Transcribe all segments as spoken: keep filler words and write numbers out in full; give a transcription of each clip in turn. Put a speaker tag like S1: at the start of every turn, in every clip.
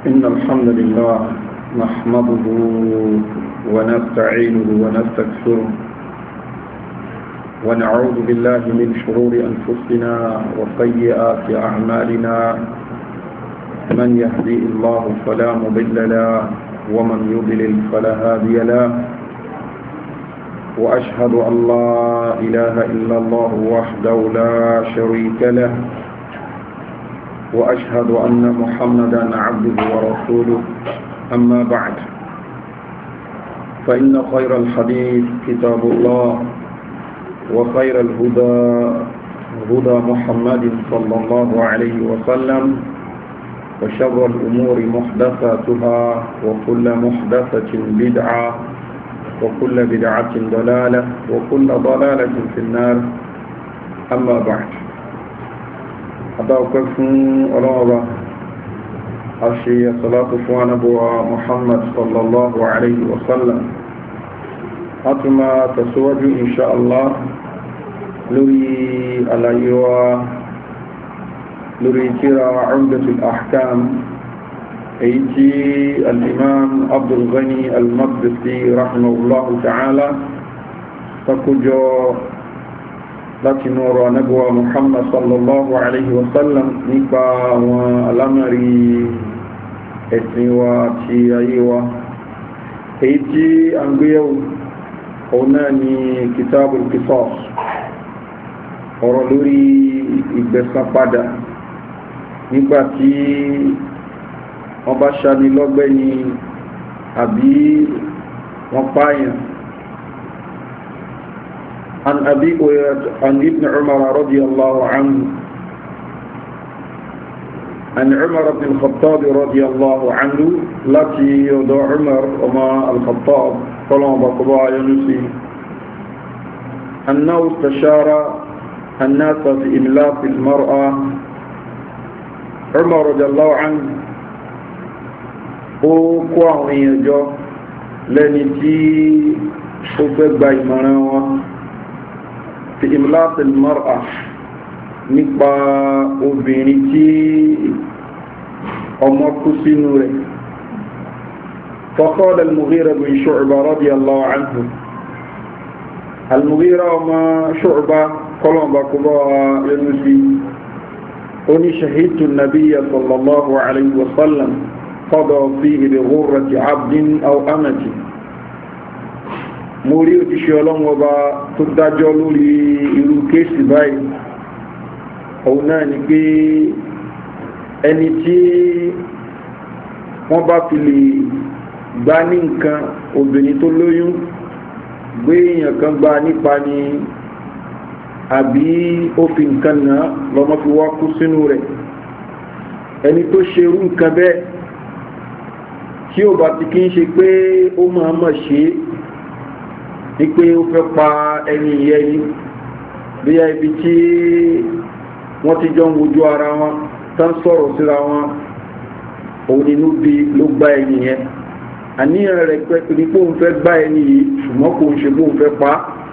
S1: إن الحمد لله نحمده ونستعينه ونستغفره ونعوذ بالله من شرور أنفسنا وسيئات أعمالنا من يهدي الله فلا مضل له ومن يضلل فلا هادي له وأشهد أن لا إله إلا الله وحده لا شريك له وأشهد أن محمدا عبده ورسوله أما بعد فإن خير الحديث كتاب الله وخير الهدى هدى محمد صلى الله عليه وسلم وشر الأمور محدثاتها وكل محدثة بدعة وكل بدعة ضلالة وكل ضلالة في النار أما بعد أدعوكم الله أشي صلاة فوانبوى محمد صلى الله عليه وسلم أتما تسوج إن شاء الله لوري على لوري ترى عمدة الأحكام أيتي الإمام عبد الغني المقدسي رحمه الله تعالى تكجو لكن نبوة محمد صلى الله عليه وسلم نكا والأمري اتنوا تي أيوة أيتي أنبيو هناني كتاب القصاص ورلوري إبسا قدا نكا تي wọ́n bá ṣani lọ́gbẹ́ ni àbí wọ́n pààyàn. عن أبي عن ابن عمر رضي الله عنه عن عمر بن الخطاب رضي الله عنه التي يدعو عمر وما الخطاب قالوا بقضاء ينسي أنه استشار الناس في إملاق المرأة. عمر رضي الله عنه ó kó àwọn èèyàn jọ lẹ́ni tí ó fẹ́ gba ìmọ̀ràn wọn fi imlat al-mar'a nípa obìnrin tí ọmọ kú sínú rẹ̀. فقال المغيرة بن شعبة رضي الله عنه المغيرة وما شعبة قلوا بكبا ينسي أني شهدت النبي صلى الله عليه وسلم قضى فيه بغرة عبد أو أمة. mo rí òjíṣẹ́ Ọlọ́run ọba tó dájọ́ lórí irú kéèsì báyìí òun náà ni pé ẹni tí wọ́n bá fi lè gbá ní nǹkan obìnrin tó lóyún gbé èèyàn kan gbá nípa ni àbí ó fi nǹkan náà lọ́mọ fi wá kú sínú rẹ̀. ẹni tó ṣe irú nǹkan bẹ́ẹ̀ tí ó bá ti kí ń ṣe pé ó máa mọ̀ ṣe ní pé ó fẹ́ pa ẹni yẹni bí i ibi tí wọ́n ti jọ ń wojú ara wọn tán sọ̀rọ̀ síra wọn òun nínú bí ló gbá ẹni yẹn àníyàn rẹ̀ pẹ́ ní pé òun fẹ́ gbá ẹni yìí ṣùgbọ́n kò ń ṣe bóun fẹ́ pa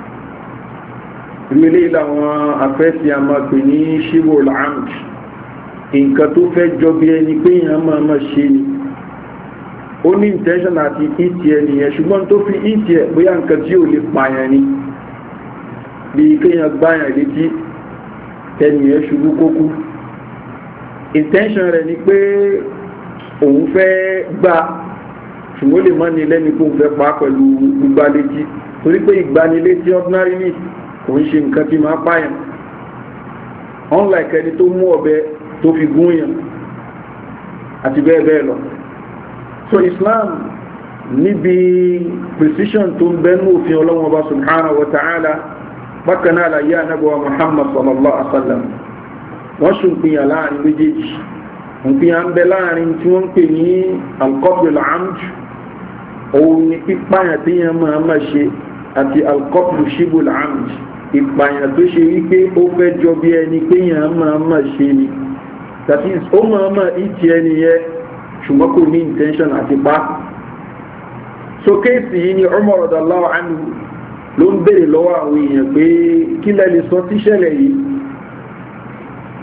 S1: rí eléyìí làwọn afẹ́sí a máa pè ní ṣíbò l'amd nǹkan tó fẹ́ jọ bí ẹni pé èèyàn máa mọ̀ ṣe ni ó ní intention àti ìtì ẹniyàn ṣùgbọ́n tó fi ìtì ẹ̀ bóyá nǹkan tí ò lè pààyàn ni bí kéèyàn gbáyàn létí ẹniyàn ṣubú kókú. intention rẹ̀ ni pé òun fẹ́ gbá ṣùgbọ́n lè mọ́ ní lẹ́ni kó fẹ́ pa pẹ̀lú gbígbá létí torí pé ìgbanilétí ordinarily kò ń ṣe nǹkan tí máa pààyàn unlike ẹni tó mú ọ̀bẹ tó fi gúnyàn àti bẹ́ẹ̀ bẹ́ẹ̀ lọ. So Islam níbi precision tó ń bẹ́nu òfin Ọlọ́run Ọba subhanahu wa ta'ala bákan náà láyé anábọ̀wá Muhammad sallallahu alaihi wa sallam wọ́n ṣe ń pìyàn láàrin méjèèjì. ń pìyàn ń bẹ láàrin tí wọ́n ń pè ní al-qatl al-amd òun ni pípàyàn tí yẹn máa ma ṣe àti al-qatl shibu al-amd ìpàyàn tó ṣe wípé ó fẹ́ jọ bí ẹni pé yẹn máa ma ṣe ni that is ó máa ma ìtì ẹni yẹn ṣùgbọ́n kò ní intention àti pa. so kéèsì yìí ni Umar radallahu anhu ló ń bèèrè lọ́wọ́ àwọn èèyàn pé kí lẹ́ lè sọ tíṣẹ̀lẹ̀ yìí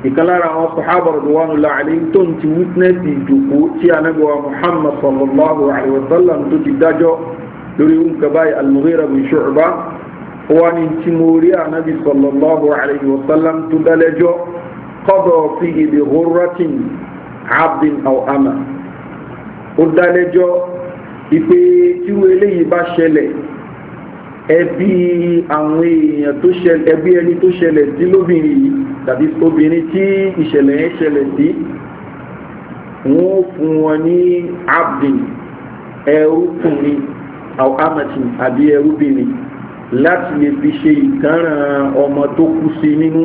S1: ìkàlára àwọn sahaba radwanullahi alayhim tó ti witness ìjòkó tí ànábì wa Muhammad sallallahu alayhi wa sallam tó ti dájọ́ lórí nǹkan báyìí al-Mughira bin Shu'ba wọ́n ní tí mo rí ànábì sallallahu alayhi wa sallam tó dálẹ́jọ́ qada fihi bi ghurratin abdin aw ama ó dálẹ́jọ́ ìpè tí wọ́n eléyìí bá ṣẹlẹ̀ ẹbí àwọn èèyàn tó ṣẹlẹ̀ ẹbí ẹni tó ṣẹlẹ̀ sí lóbìnrin yìí tàbí obìnrin tí ìṣẹ̀lẹ̀ yẹn ṣẹlẹ̀ sí wọ́n fún wọn ní abdin ẹrúkùnrin aw amatin àbí ẹrúbìnrin láti lè fi ṣe ìtanràn ọmọ tó kú sí nínú.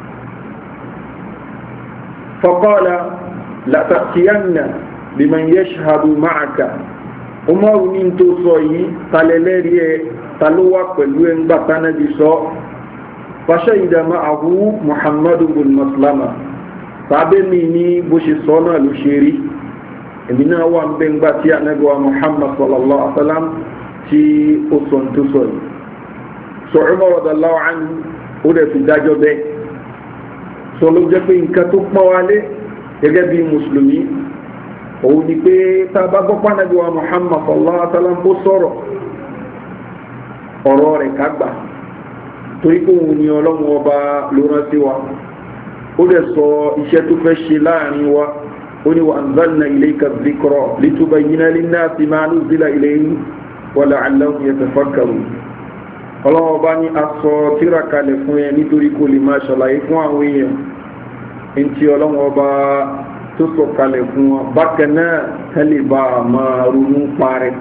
S1: faqala la ta'tiyanna biman yashhadu ma'aka Umaru ní tó sọ yìí talẹ́lẹ́rí ẹ talówà pẹ̀lú ẹ ń gbà tánàbí sọ fashahida ma'ahu Muhammadu bin Maslama tàbí mi ní bó ṣe sọ náà ló ṣe rí èmi náà wà ń bẹ́ ń gbà tí ànábì wa Muhammad sallallahu alaihi wa sallam tí ó sọ tó sọ yìí sọ Umar radallahu anhu ó dẹ̀ fi dájọ́ bẹ́ẹ̀ sọ ló jẹ́ pé nǹkan tó pọ́n wálé gẹ́gẹ́ bí mùsùlùmí òun ni pé tá a bá gbọ́ pànàbí wa Muhammad sallallahu alaihi wa sallam kó sọ̀rọ̀ ọ̀rọ̀ rẹ̀ ká gbà torí pé òun ni ọlọ́run ọba ló rán sí wa ó dẹ̀ sọ iṣẹ́ tó fẹ́ ṣe láàrin wa ó ní wa anzalna ilayka dhikra litubayyina linnasi ma nuzila ilayhim wa la'allahum yatafakkarun ọlọ́run ọba ní aṣọ tírà kalẹ̀ fún ẹ nítorí kó lè máa ṣàlàyé fún àwọn èèyàn ntí ọlọ́run ọba tó sọ kalẹ̀ fún wọn bákan náà tẹ́lẹ̀ bá a máa ronú parẹ́.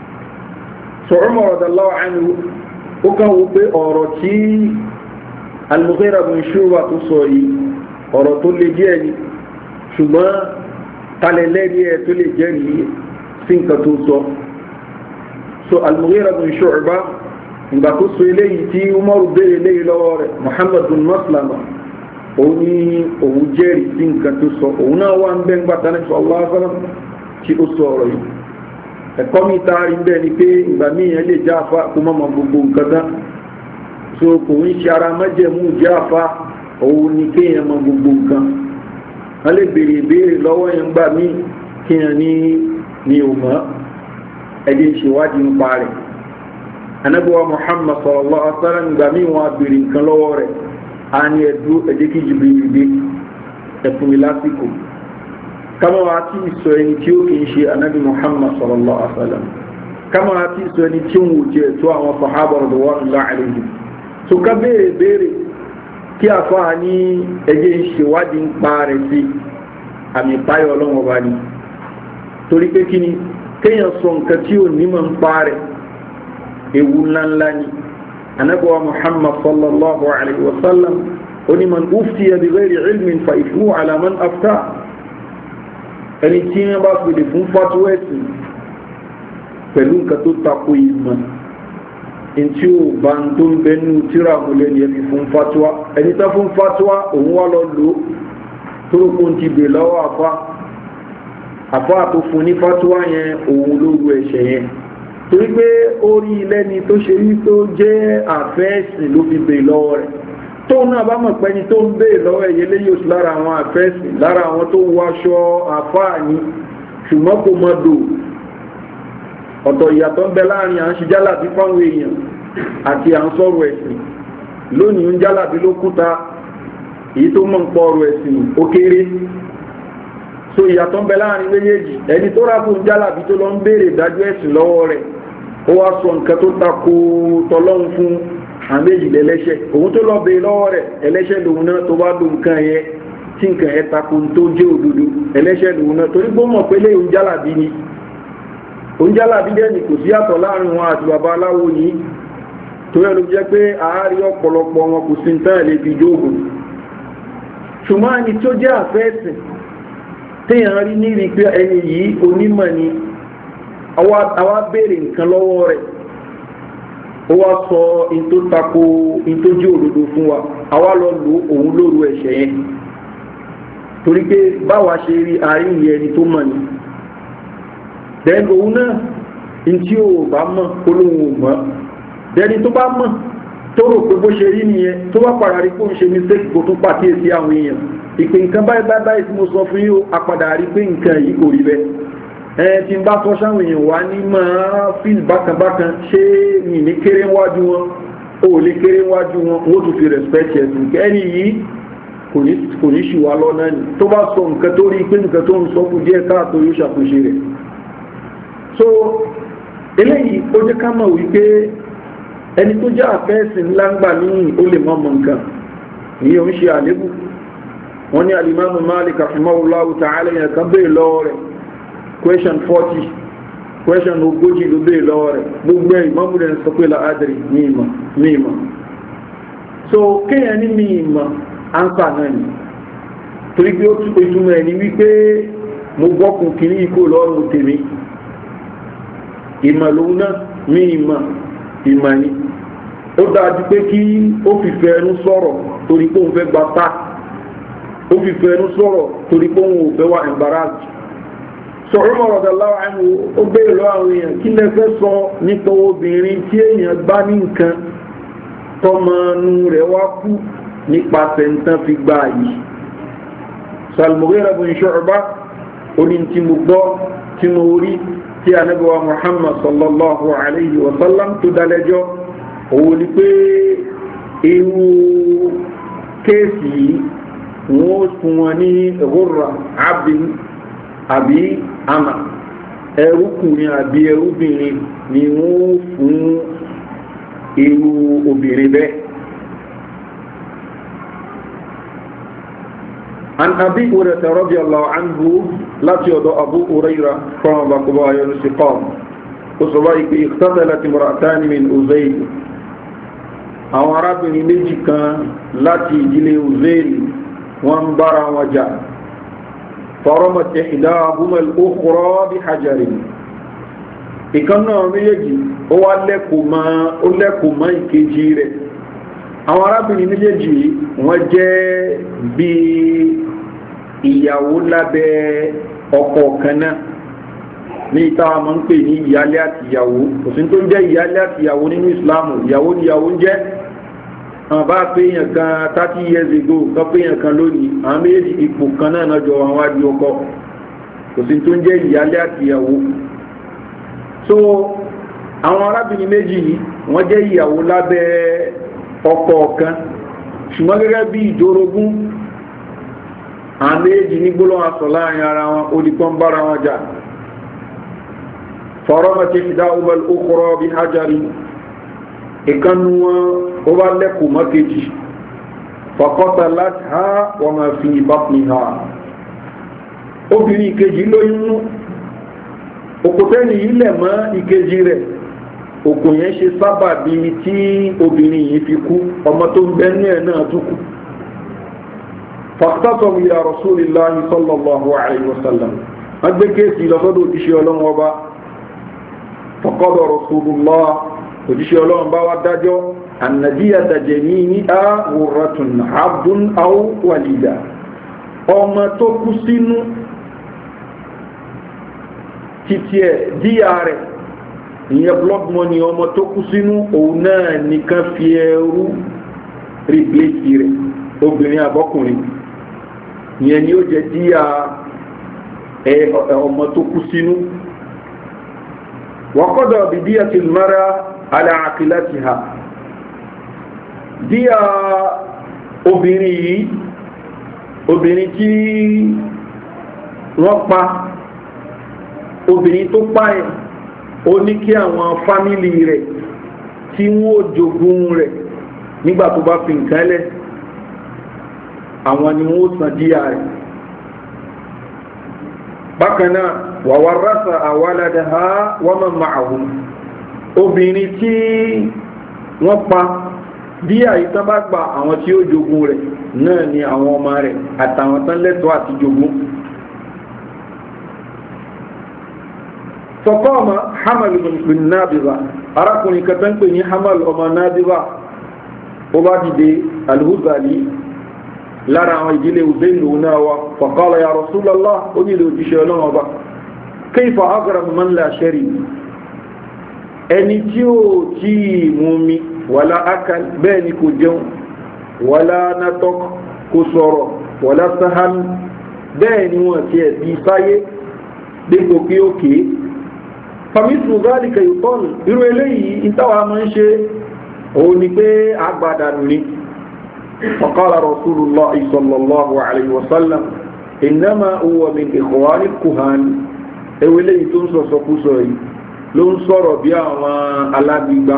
S1: sọ Umar radallahu anhu ó kàn wò pé ọ̀rọ̀ tí al-Mughira bin Shu'ba tó sọ yìí ọ̀rọ̀ tó lè díẹ̀ ni ṣùgbọ́n talẹ̀lẹ́rí ẹ̀ tó lè jẹ́rìí sí nǹkan tó sọ. so al-Mughira bin Shu'ba ìgbà tó sọ eléyìí tí Umaru béèrè eléyìí lọ́wọ́ rẹ̀ Muhammad bin Maslama òun ní òun jẹ́rìí sí nǹkan tó sọ òun náà wà ń bẹ́ ń gbàtà ní sallallahu alaihi wasallam tí ó sọ ọ̀rọ̀ yìí ẹ̀kọ́ mi taari ń bẹ́ ni pé ìgbà míyàn lè já afá kó mọ́ gbogbo nǹkan dá so kò ń ṣe ara mẹ́jẹ̀mú já afá òun ni kéèyàn mọ gbogbo nǹkan wọ́n lè béèrè ìbéèrè lọ́wọ́ yẹn gbà mí kéèyàn ní ní òmọ́ ẹ̀dẹ̀ ìṣèwádìí ń pa rẹ̀ anabiwa Muhammad sallallahu alaihi wasallam gbà mí wọn béèrè nǹkan lọ́wọ́ rẹ̀ ani ẹ̀dú ẹ̀jẹ̀ kí Jibril dé ẹ̀fún mi lásìkò kama wa ti sọ ẹni tí ó kì í ṣe anabi Muhammad sallallahu alaihi wasallam kama wa ti sọ ẹni tí ó ń wò jẹ́ tó àwọn sahaba radwanullahi alaihim tó ká béèrè béèrè kí àfáà ní ẹ̀jẹ̀ ń ṣèwádìí ń pa rẹ̀ sí àmì ìpáyọ̀ ọlọ́wọ́ bá ní torí pé kí ni kéèyàn sọ nǹkan tí ò ní mọ̀ ń pa rẹ̀ ewu ńláńlá ni anabuwa Muhammad sallallahu alaihi wasallam oni man uftiya bi ghairi ilmin fa ismu ala man afta ẹni tí wọ́n bá fi lè fún fatwa ẹ̀sìn pẹ̀lú nǹkan tó tako ìmọ̀ ntí ó bá ń tó ń bẹnu tíra múlẹ̀ ní ẹni fún fatwa ẹni tó fún fatwa òun wá lọ lò tó rò kó ń ti bè lọ́wọ́ àfa àfa tó fún ní fatwa yẹn òun ló ru ẹ̀ṣẹ̀ yẹn torí pé orí lẹ́ni tó ṣe rí tó jẹ́ àfẹ́ẹ̀sì ló fi bèè lọ́wọ́ rẹ̀ tóun náà bá mọ̀ pẹ́ni tó ń bèè lọ́wọ́ ẹ̀yẹ léyìí oṣù lára àwọn àfẹ́ẹ̀sì lára àwọn tó ń wáṣọ àfáàní ṣùgbọ́n kò mọ̀ dò ọ̀tọ̀ ìyàtọ̀ ń bẹ láàrin à ń ṣe jálàbí fáwọn èèyàn àti à ń sọ̀rọ̀ ẹ̀sìn lónìí ń jálàbí ló kúta èyí tó mọ̀ ń pọ̀ ọ̀rọ̀ ẹ̀sìn ó kéré so ìyàtọ̀ ń bẹ láàrin méjèèjì ẹni tó rà fún jálàbí tó lọ ń béèrè ìdájọ́ ẹ̀sìn lọ́wọ́ rẹ̀ ó wá sọ nǹkan tó tako tọlọ́hun fún àméjì lẹ́lẹ́ṣẹ̀ òun tó lọ béèrè lọ́wọ́ rẹ̀ ẹlẹ́ṣẹ̀ lòun náà tó bá lo nǹkan yẹn tí nǹkan yẹn tako tó jẹ́ òdodo ẹlẹ́ṣẹ̀ lòun náà torí gbọ́ mọ̀ pé lé òun jálàbí ni òun jálàbí dẹ́ni kò sí yàtọ̀ láàrin wọn àti bàbá aláwo yìí tó yẹ ló jẹ́ pé àárí ọ̀pọ̀lọpọ̀ wọn kò sí nǹkan lè fi jóògùn ṣùgbọ́n ẹni tó jẹ́ àfẹ́ẹ̀sìn téèyàn rí ní rí pé ẹni yìí onímọ̀ ni àwa béèrè nǹkan lọ́wọ́ rẹ̀ ó wá sọ in tó tako in tó jẹ́ òdodo fún wa àwa lọ lò òun lóru ẹ̀ṣẹ̀ yẹn torí pé báwa ṣe rí àárín yẹn ẹni tó mọ̀ ni then òun náà in tí ò bá mọ̀ olóhùn ò mọ̀ dẹni tó bá mọ̀ tó rò pé bó ṣe rí nìyẹn tó bá padà rí kó ń ṣe mistake kó tún pàkíyèsí àwọn èèyàn ìpè nǹkan báyìí báyìí báyìí tí mo sọ fún yín apàdà rí pé nǹkan yìí kò rí bẹ́ẹ̀ ẹ tí n bá sọ sáwọn èèyàn wá ní máa fíìl bákanbákan ṣé mi ní kéré wájú wọn ó lè kéré wájú wọn wọ́n tún fi respect ẹ̀sìn kẹ́ni yìí kò ní ṣìwà lọ́nà ni tó bá sọ nǹkan tó rí pé nǹkan tó ń sọ fún díẹ̀ káàtó yóò ṣàtúnṣe rẹ̀ so eléyìí ó jẹ́ ká mọ̀ wípé ẹni tó jẹ́ àfẹ́sìn ńlá ń gbà níyìn ó lè mọ́ mọ̀ nǹkan ìyẹn ń ṣe àlébù wọ́n ní alimamu Malik rahimahullahu ta'ala yẹn kan bẹ́ẹ̀ lọ́wọ́ rẹ̀ question forty question ogójì ló bẹ́ẹ̀ lọ́wọ́ rẹ̀ gbogbo ẹ̀ ìmọ̀mù rẹ̀ sọ pé láàdìrí ní ìmọ̀ ní ìmọ̀ so kéèyàn ní ní ìmọ̀ ánsà náà ni torí pé ó tún pé túmọ̀ ẹ̀ ní wípé mo gbọ́kùn kìíní ikú lọ́rùn tèmi ìmọ̀ lòun náà ní ìmọ̀ ìmọ̀ ni ó dájú pé kí ó fìfẹ́ ẹnu sọ̀rọ̀ torí pé òun fẹ́ gba tá ó fìfẹ́ ẹnu sọ̀rọ̀ torí pé òun ò fẹ́ wà embarrassed sọ̀rọ̀ radiyallahu anhu ó bèèrè lọ́wọ́ àwọn èèyàn kí lẹ fẹ́ sọ nípa obìnrin tí èèyàn gbá ní nǹkan tọmọnú rẹ̀ wá kú nípasẹ̀ nǹkan fi gbá yìí Al-Mughira bin Shu'bah oní tí mo gbọ́ tí mo rí tí Ànábì wa Muhammad sallallahu alayhi wa sallam tó dálẹ́jọ́ òun ni pé irú kéèsì yìí wọ́n fún wọn ní ghurra abdin àbí àmà ẹrúkùnrin àbí ẹrúbìnrin ni wọ́n fún irú obìnrin bẹ́ẹ̀. عن أبي هريرة رضي الله عنه لا تيودو أبو هريرة كما بقبا ينسقام وصبايك اختتلت امرأتان من أزيل أو عربني مجيكا لا تيجلي أزيل وانبرا وجا فرمت إحداهما الأخرى بحجر ìkànnà méjèèjì ó wá lẹ́kùnmá ó lẹ́kùnmá ìkejì rẹ̀ àwọn arábìnrin méjèèjì wọ́n jẹ́ bí ìyàwó lábẹ́ ọkọ kan náà ní ìta àmọ́ ń pè ní ìyálé àti ìyàwó kò sí tó ń jẹ́ ìyálé àti ìyàwó nínú ìsìláàmù ìyàwó ni ìyàwó ń jẹ́ àwọn bá péyàn kan thirty years ago kan péyàn kan lónìí àwọn méjèèjì ipò kan náà náà jọ àwọn adì ọkọ kò sí tó ń jẹ́ ìyálé àti ìyàwó so àwọn arábìnrin méjì wọ́n jẹ́ ìyàwó lábẹ́ ọkọ kan ṣùgbọ́n gẹ́gẹ́ bí ìdórógún àwọn méjì ní gbólóhùn asọ̀ láàrin ara wọn olùkọ́ ń bára wọn jà فرمت إحداهما الأخرى بحجر إكنوا وبلغ مكجي فقتلتها وما في بطنها obìnrin ìkejì lóyún òkútẹ́ni yìí lẹ̀ mọ́ ìkejì rẹ̀ òkú yẹn ṣe sábà bí tí obìnrin yìí fi kú ọmọ tó ń bẹ́ẹ̀ náà náà tún kú فاختصموا إلى رسول الله صلى الله عليه وسلم أدى كيسي لصدو تشي الله وبا فقضى رسول الله وتشي الله وبا ودجو أن دية جنينها غرة عبد أو وليدا ọmọ tó kú sínú títí ẹ̀ díyà rẹ̀ ìyẹn blood money ọmọ tó kú sínú òun náà nìkan fi ẹrú replace rẹ̀ obìnrin àbọ́kùnrin ìyẹn ni ó jẹ́ díyà ọmọ tó kú sínú waqada bi diyatil mara ala aqilatiha díyà obìnrin yìí obìnrin tí wọ́n pa obìnrin tó páyẹ̀ ó ní kí àwọn fámílì rẹ̀ tí wọ́n jogún rẹ̀ nígbà tó bá fi nǹkan lẹ̀ àwọn ni wọ́n san díyà rẹ̀ bákanáà wa warasa awaladaha wa man ma'ahum obìnrin tí wọ́n pa díyà ìtàn bá gba àwọn tí ó jogún rẹ̀ náà ni àwọn ọmọ rẹ̀ àtàwọn tán lẹ́tọ̀ọ́ àti jogún fọ́kọ́ọ̀mọ́ hamal bin nabiza arákùnrin kan tán pè ní hamal ọmọ nabiza ó bá dìde alhuzali lára àwọn ìdílé uzailu náà wa faqala ya rasulallah ó nílò òjíṣẹ́ ọlọ́run ọba kayfa aghram man la shari ẹni tí ó tí mú mi wàlá akal bẹ́ẹ̀ ni kò jẹun wàlá natok kò sọ̀rọ̀ wala sahal bẹ́ẹ̀ ni wọ́n ti ẹ̀ bí sáyé dípò pé ó kéé famislu zalika yuqal irú eléyìí ìtawà máa ń ṣe òun ni pé agbádànù ni faqala rasulullah sallallahu alayhi wa sallam innama huwa min ikhwani kuhan ewu eléyìí tó ń sọ̀sọ̀ kú sọ yìí ló ń sọ̀rọ̀ bí àwọn alágbígbá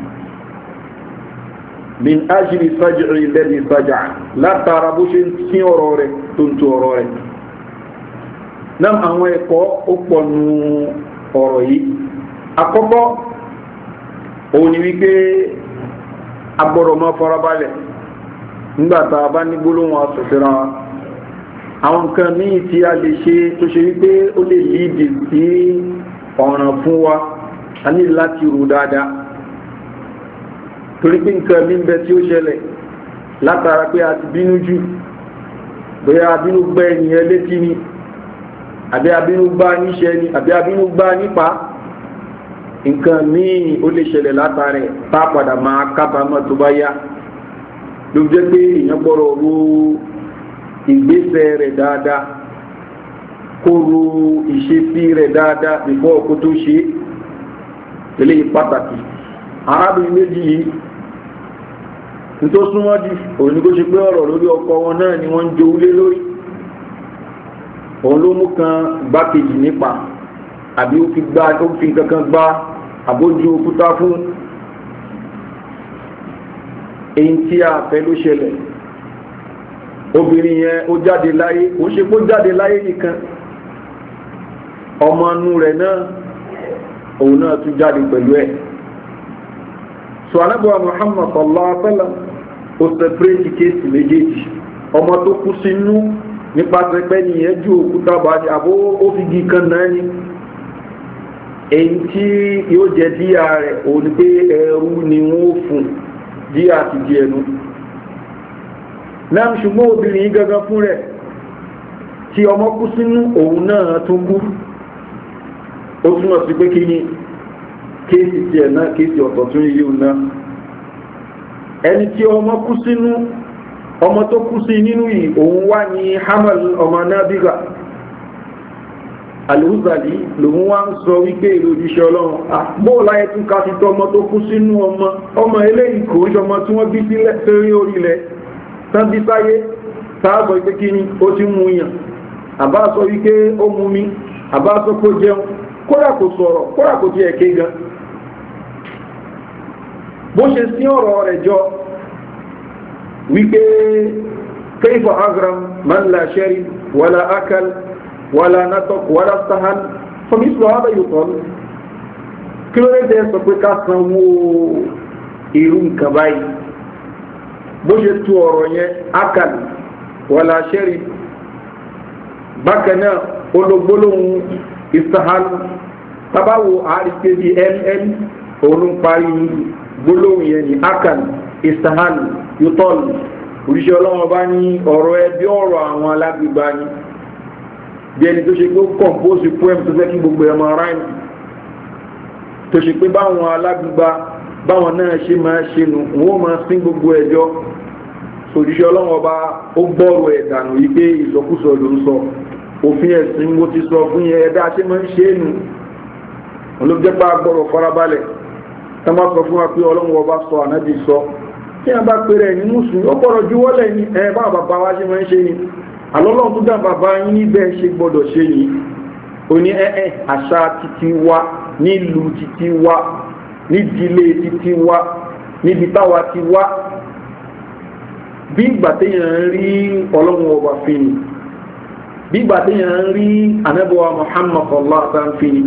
S1: min ajli saj'i alladhi saj'a látara bó ṣe ń tí ọ̀rọ̀ rẹ̀ tó ń tó ọ̀rọ̀ rẹ̀ náà àwọn ẹ̀kọ́ ó pọ̀ nù ọ̀rọ̀ yìí àkọ́kọ́ òun ni wípé agbọ́dọ̀ máa farabalẹ̀ nígbàtà bá ní gbólóhùn asọ̀sẹ̀ra àwọn nǹkan míì tí a lè ṣe tó ṣe wípé ó lè lídì sí ọ̀ràn fún wa a ní láti rò dáadáa torí pé nǹkan mí ń bẹ tí ó ṣẹlẹ̀ látara pé a ti bínú jù bóyá abínú gbẹ́ ènìyàn létí ni àbí abínú gbá níṣẹ́ ni àbí abínú gbá nípa nǹkan míì ó lè ṣẹlẹ̀ látara ẹ̀ tá padà máa kábàámọ̀ tó bá yá ló jẹ́ pé èèyàn gbọ́dọ̀ ro ìgbésẹ̀ rẹ̀ dáadáa kó ro ìṣesí rẹ̀ dáadáa bífọ́ ọkọ tó ṣe eléyìí pàtàkì arábìnrin méjì yìí nítorí súnmọ́ jù òun ni kó ṣe pé ọ̀rọ̀ lórí ọkọ wọn náà ni wọ́n ń jowú lé lórí òun ló mú kan gbákejì nípa àbí ó fi gbá ó fi kankan gbá àbójú òkúta fún èyí tí a fẹ́ ló ṣẹlẹ̀ obìnrin yẹn ó jáde láyé ó ṣe kó jáde láyé nìkan ọmọ inú rẹ̀ náà òun náà tún jáde pẹ̀lú ẹ̀ so anábọ̀wá Muhammad sallallahu alaihi wa sallam ó sẹpẹrẹtì kéèsì méjèèjì ọmọ tó kú sínú nípasẹ̀ pé nìyẹn ju òkúta bá ní àbó ó fi gi kan náà ni èyí tí yóò jẹ díà rẹ̀ òun ni pé ẹrú ni wọ́n fún díà ti di ẹnu náà ṣùgbọ́n obìnrin yìí gangan fún rẹ̀ tí ọmọ kú sínú òun náà tún kú ó túnmọ̀ sí pé kí ni kéèsì tí ẹ̀ náà kéèsì ọ̀tọ̀ tún yíò náà ẹni tí ọmọ kú sínú ọmọ tó kú sí nínú yìí òun wá ní hamal ọmọ nábígà alùzàlì lòun wá ń sọ wípé ìlú òjíṣẹ́ ọlọ́run àbóòlá ẹtún ká ti tọ́ ọmọ tó kú sínú ọmọ ọmọ eléyìí kò ń ṣọmọ tí wọ́n bí sílẹ̀ sórí orílẹ̀ tán bí sáyé sáàbọ̀ wípé kí ni ó ti mú yàn àbá sọ wípé ó mú mi àbá sọ kó jẹun kódà kò sọ̀rọ̀ kódà kò ti ẹ̀ké gan bó ṣe sí ọ̀rọ̀ rẹ̀ jọ wípé kayfa agram man la shari wala akal wala natok wala stahal fọmísọ̀ àbẹ̀ yóò tọ́ kí ló dé sọ pé ká sanwó irú nǹkan báyìí bó ṣe tú ọ̀rọ̀ yẹn akal wala shari bákan náà ológbólóhùn istahal tabawo àríkè bí mm òun parí gbólóhùn yẹn ni akal istahal yutol oríṣẹ́ ọlọ́wọ́n bá ní ọ̀rọ̀ ẹbí ọ̀rọ̀ àwọn alágbègbà ní bí ẹni tó ṣe pé ó kọ̀mpósì poem tó fẹ́ kí gbogbo ẹmọ ráìmù tó ṣe pé báwọn alágbègbà báwọn náà ṣe máa ṣe nù wọ́n máa sín gbogbo ẹjọ́ oríṣẹ́ ọlọ́wọ́n bá ó gbọ́rọ̀ ẹ̀dànù yí pé ìsọkúsọ ló ń sọ òfin ẹ̀sìn mo ti sọ fún yẹn ẹ̀dá ṣe máa ń ṣe nù olóòjẹ́pá gbọ́rọ̀ farabalẹ̀ tá má sọ fún wa pé ọlọ́wọ́n bá sọ ànábì sọ tí a bá pèrè ní mùsùlùmí ó gbọ́dọ̀ juwọ́lẹ̀ ní ẹ bá bàbá wa ṣe máa ń ṣe ni àlọ́lọ́run tó dá bàbá yín níbẹ̀ ṣe gbọ́dọ̀ ṣe yìí ó ní ẹ́ẹ̀ àṣà títí wa nílùú títí wa nídìílé títí wa níbi táwa ti wá bí ìgbà téèyàn ń rí ọlọ́run ọba fi ni bí ìgbà téèyàn ń rí anábọ̀wá Muhammad sallallahu alaihi wasallam fi ni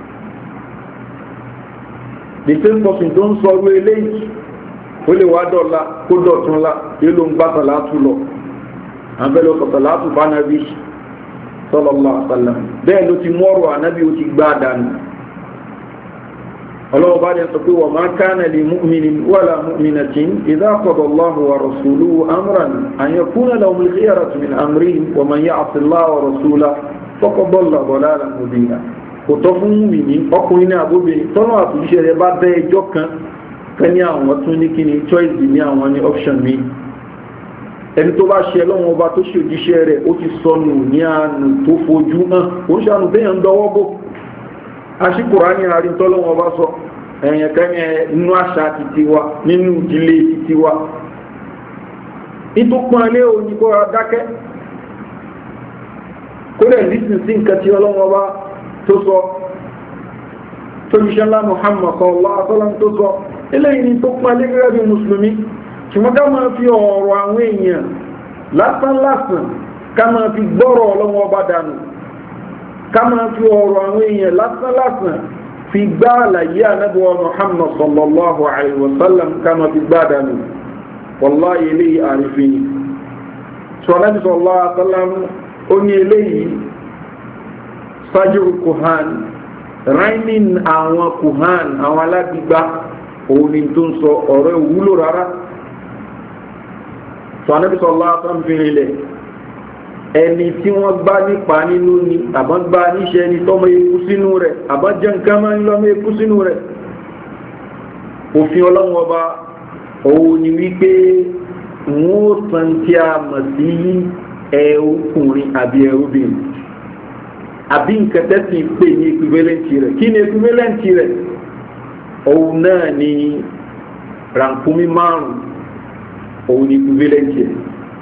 S1: the same person tó ń sọ ọrú eléyìí ó lè wá dọ̀la kó dọ̀tún la yóò ń bá sàlátù lọ àbẹ́ lọ sọ sàlátù bá nàbí sallallahu alaihi wasallam bẹ́ẹ̀ ló ti mọ́rọ̀ ànábì ó ti gbá dànù ọlọ́wọ́ bá dẹ̀ sọ pé wa ma kana li mu'minin wala mu'minatin idha qada Allahu wa rasuluhu amran an yakuna lahumul khiyaratu min amrihim wa man ya'si Allaha wa rasulahu faqad dalla dalalan mubina kò tọ́ fún mi ní ọkùnrin ní àbóbìnrin tọ́nà àtúnṣe rẹ̀ bá bẹ́ ẹjọ́ kan kan ní àwọn tún ní kí ni choice ní àwọn ní option mi ẹni tó bá ṣe lọ́wọ́ ọba tó ṣe òjíṣẹ́ rẹ̀ ó ti sọnù ní àánú tó fojú hàn ó ń ṣàánú téèyàn ń dọwọ́ bò aṣíkùrá ní àárín tọ́lọ́wọ́ ọba sọ ẹ̀yìn kẹ́ni nínú àṣà títí wa nínú ìdílé títí wa ìtòpọ̀ ilé òní kó ra dákẹ́ kó lè lísìn sí nǹkan tí ọlọ́wọ́ ọba tó sọ tó jíṣẹ́ ńlá Muhammad sallallahu alaihi wasallam tó sọ eléyìí ni tó pọ̀ ilé gẹ́gẹ́ bí mùsùlùmí ṣùgbọ́n ká máa fi ọ̀rọ̀ àwọn èèyàn lásán lásán ká máa fi gbọ́rọ̀ ọlọ́wọ́ ọba dànù ká máa fi ọ̀rọ̀ àwọn èèyàn lásán lásán fi gbá àlàyé ànábì Muhammad sallallahu alaihi wasallam ká máa fi gbá dànù wallahi eléyìí àrífin sọ ànábì sallallahu alaihi wasallam ó ní eléyìí sájú kuhan rainin àwọn kuhan àwọn alágbígbá òun ni tó ń sọ ọ̀rọ̀ ìwúlò rárá sọ Ànábì sallallahu alaihi wasallam fi rinlẹ̀ ẹni tí wọ́n gbá nípa nínú ni àbá gbá níṣẹ́ ni tọ́mọ ikú sínú rẹ̀ àbá jẹ́ nǹkan máa ń lọ́mọ ikú sínú rẹ̀ òfin ọlọ́run ọba òun ni wípé wọ́n ó san tí a mọ̀ sí ẹ̀ẹ́kùnrin àbí ẹ̀ẹ́rúbìnrin àbí nǹkan tẹ́sí pè ní equivalenti rẹ̀ kí ni equivalenti rẹ̀ òun náà ni rànkúmí márùn-ún òun ni equivalenti ẹ̀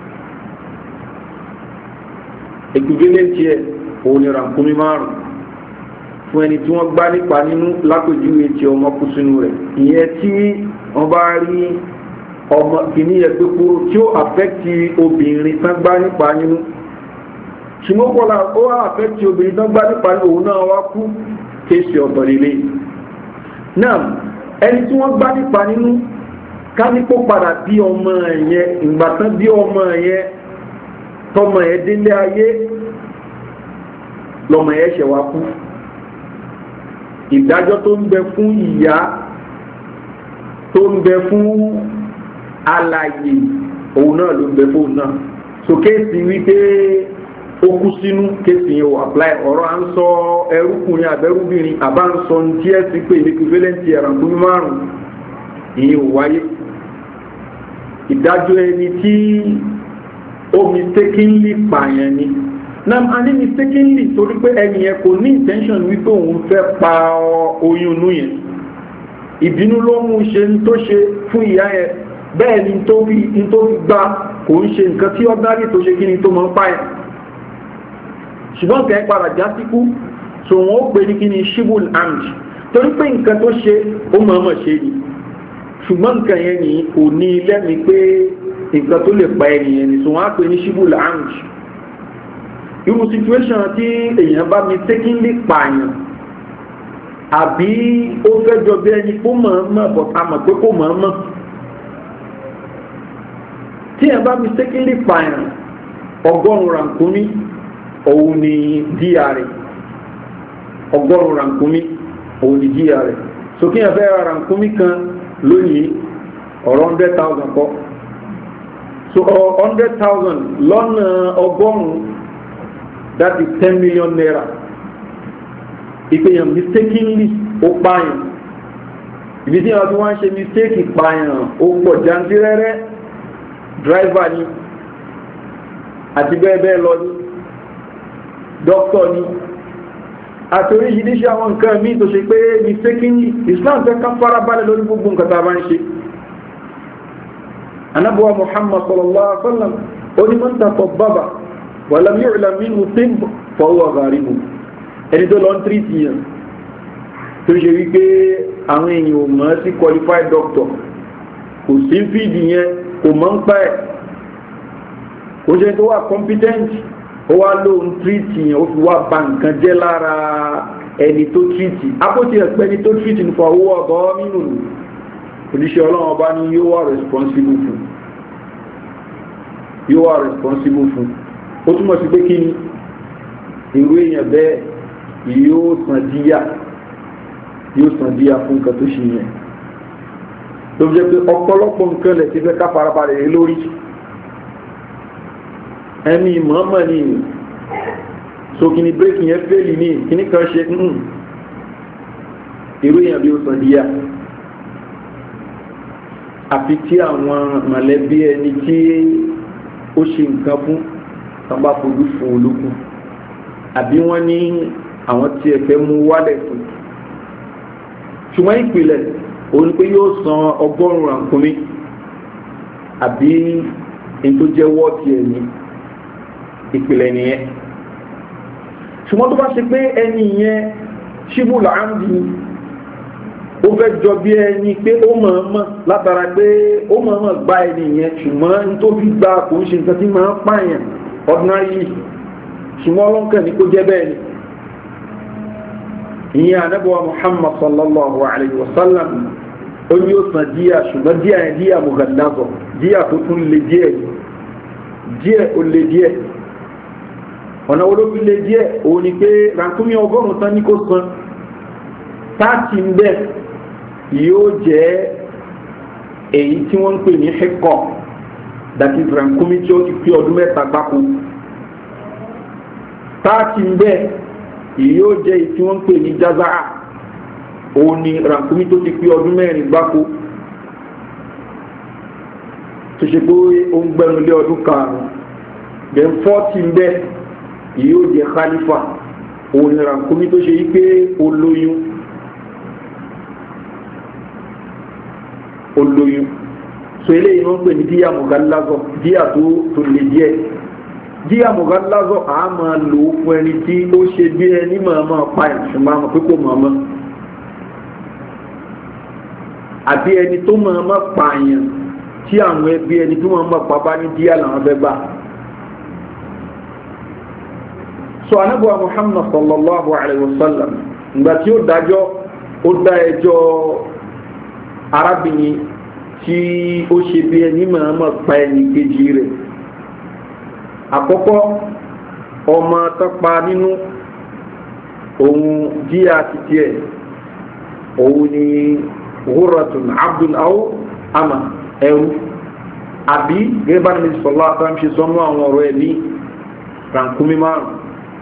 S1: equivalenti ẹ̀ òun ni rànkúmí márùn-ún fún ẹni tí wọ́n gbá nípa nínú lápèjúwe tí ọmọ kú sínú rẹ̀ ìyẹn tí wọ́n bá rí ọmọ kìíní yẹn pé kúrò tí ó àfẹ́kì obìnrin tán gbá nípa nínú ṣùgbọ́n kọ́lá ó àfẹ́kì obìnrin tán gbá nípa nínú òun náà wá kú kéèsì ọ̀tọ̀ lélẹ̀ náà ẹni tí wọ́n gbá nípa nínú ká ní kó padà bí ọmọ yẹn ìgbà tán bí ọmọ yẹn tọmọ yẹn délé ayé lọmọ yẹn ṣẹ̀ wá kú ìdájọ́ tó ń bẹ fún ìyá tó ń bẹ fún alààyè òun náà ló ń bẹ fún náà so kéèsì wípé ó kú sínú kéèsì yẹn ò apply ọ̀rọ̀ à ń sọ ẹrúkùnrin àbẹ́rúbìnrin àbá ń sọ ní tí ẹ sì pé equivalent ẹ̀rànkúnmí márùn-ún ìyẹn ò wáyé ìdájọ́ ẹni tí ó mistakenly pààyàn ni nam a ní mistakenly torí pé ẹni yẹn kò ní intention wípé òun fẹ́ pa oyún inú yẹn ìbínú ló mú ṣe ń tó ṣe fún ìyá yẹn bẹ́ẹ̀ ni tó fi gbá kò ń ṣe nǹkan tí ordinary tó ṣe kí ni tó mọ́ ń pààyàn ṣùgbọ́n kẹ́ padà já síkú so wọ́n ó pè ní kí ni shibul amd torí pé nǹkan tó ṣe ó mọ̀ọ́mọ̀ ṣe ni ṣùgbọ́n nǹkan yẹn ni kò ní lẹ́mi pé nǹkan tó lè pa ẹnìyẹn ni so wọ́n á pè ní shibul amd irú situation tí èèyàn bá mistakenly pààyàn àbí ó fẹ́ jọ bí ẹni kó mọ̀ọ́mọ̀ but a mọ̀ pé kó mọ̀ọ́mọ̀ tí èèyàn bá mistakenly pààyàn ọgọ́rùn-ún rànkúmí òun ni díà rẹ̀ ọgọ́rùn-ún rànkúmí òun ni díà rẹ̀ so kí èèyàn fẹ́ ra rànkúmí kan lónìí ọ̀rọ̀ hundred thousand kọ́ so hundred thousand lọ́nà ọgọ́rùn-ún that is ten million naira ìpèyàn mistakenly ó pààyàn ibi tí wọ́n ti wá ń ṣe mistake pààyàn ó pọ̀ jantirẹ́rẹ́ driver ni àti bẹ́ẹ̀ bẹ́ẹ̀ lọ ní doctor ni àti oríṣiríṣi àwọn nǹkan míì tó ṣe pé mistakenly Islam fẹ́ ká farabalẹ̀ lórí gbogbo nǹkan tá a bá ń ṣe anabuwa Muhammad sallallahu alaihi wa sallam onímọ̀ tatabbaba walam yu'lam minhu tibb fa huwa gharibu ẹni tó lọ ń tírìtì yàn tó ṣe wípé àwọn èèyàn ò mọ̀ sí qualified doctor kò sí fíìdì yẹn kò mọ̀ ń pa ẹ̀ kò ṣe tó wà competent ó wá ló ń tírìtì yàn ó fi wá ba nǹkan jẹ́ lára ẹni tó tírìtì apótí ẹ̀pẹ́ ẹni tó tírìtì nípa owó ọ̀gọ́ nínú oníṣẹ́ ọlọ́run ọba ni yóò wà responsible fún yóò wà responsible fún ó túmọ̀ sí pé kí ni irú èèyàn bẹ́ẹ̀ yóò san díyà yóò san díyà fún nǹkan tó ṣe yẹn tó jẹ́ pé ọ̀pọ̀lọpọ̀ nǹkan lẹ̀ ti fẹ́ ká farabalẹ̀ lórí ẹni mọ̀ọ́mọ̀ ni so kí ni bírèkì yẹn fẹ́lì ní kíní kan ṣe ń irú èèyàn bí ó san díyà àfi tí àwọn mọ̀lẹ́bí ẹni tí ó ṣe nǹkan fún tán bá fojú fún olókun àbí wọ́n ní àwọn tí ẹ fẹ́ mú wálẹ̀ fún ṣùgbọ́n ìpìlẹ̀ òun ni pé yóò san ọgọ́rùn-ún rànkúnmí àbí ní tó jẹ́ wọ́ọ̀tì ẹ̀ ní ìpìlẹ̀ nìyẹn ṣùgbọ́n tó bá ṣe pé ẹni yẹn ṣíbù làámdì ó fẹ́ jọ bí ẹni pé ó mọ̀ọ́mọ̀ látara pé ó mọ̀ọ́mọ̀ gba ẹni yẹn ṣùgbọ́n tó fi gba kò ń ṣe nǹkan tí máa ń pààyàn ordinary ṣùgbọ́n ọlọ́nkàn ní kó jẹ́ bẹ́ẹ̀ ni ìyẹn anábọ̀wá Muhammad sallallahu alayhi wa sallam ó ní ó san díà ṣùgbọ́n díà yẹn díà mughalladha díà tó tún lè díẹ̀ díẹ̀ ó lè díẹ̀ ọ̀nà olóbi lè díẹ̀ òun ni pé ràkúnmí ọgọ́rùn-ún tán ní kó san táàtì ń bẹ̀ yóò jẹ́ èyí tí wọ́n ń pè ní hikọ̀ dàtí ràkúnmí tí ó ti pé ọdún mẹ́ta gbáko táàtì ń bẹ̀ yóò jẹ́ èyí tí wọ́n ń pè ní jaza'a òun ni ràkúnmí tó ti pé ọdún mẹ́rin gbáko tó ṣe pé ó ń gbẹ́nu lé ọdún karùn-ún then fọ́ọ̀tì ń bẹ̀ yóò jẹ́ khalifa òun ni ràkúnmí tó ṣe yí pé olóyún olóyún so eléyìí wọ́n pè ní díyà mughalladha díyà tó tó lè díẹ̀ díyà mughalladha a máa lò ó fún ẹni tí ó ṣe bí ẹni mọ̀ọ́mọ́ pa ẹ̀ ṣùgbọ́n àmọ́ pé kò mọ̀ọ́mọ́ àbí ẹni tó mọ̀ọ́mọ́ pààyàn tí àwọn ẹbí ẹni tó mọ̀ọ́mọ́ pa bá ní díyà làwọn fẹ́ gbà. so anabuwa Muhammad sallallahu alayhi wa sallam ìgbà tí ó dájọ́ ó dá ẹjọ́ arábìnrin tí ó ṣe bí ẹni mọ̀ọ́mọ̀ pa ẹni kejì rẹ̀ àkọ́kọ́ ọmọ tọ́pa nínú ohun díà títí ẹ̀ òun ni hurratun abdul aw ama ẹrú àbí gẹ́gẹ́ bá ní sọ́lá àtàwọn ṣe sọ́nú àwọn ọ̀rọ̀ ẹ̀ ní rànkúmí márùn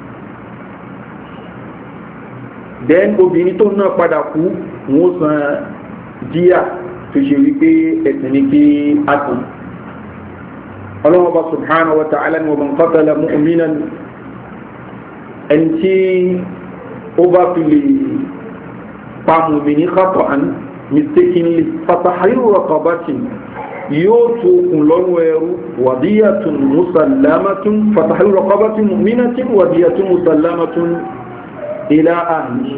S1: then obìnrin tó náà padà kú wọ́n san díà tó ṣe wípé ẹ̀sìn ní kí á tàn ọlọ́wọ́ bá subhanahu wa ta'ala ni wa man qatala mu'minan ẹni tí ó bá fi lè pa mùmìnì khata'an mistakenly fatahriru raqabatin yóò tó kùn lọ́rùn ẹrú wadiyatun musallamatun fatahriru raqabatin mu'minatin wadiyatun musallamatun ila ahli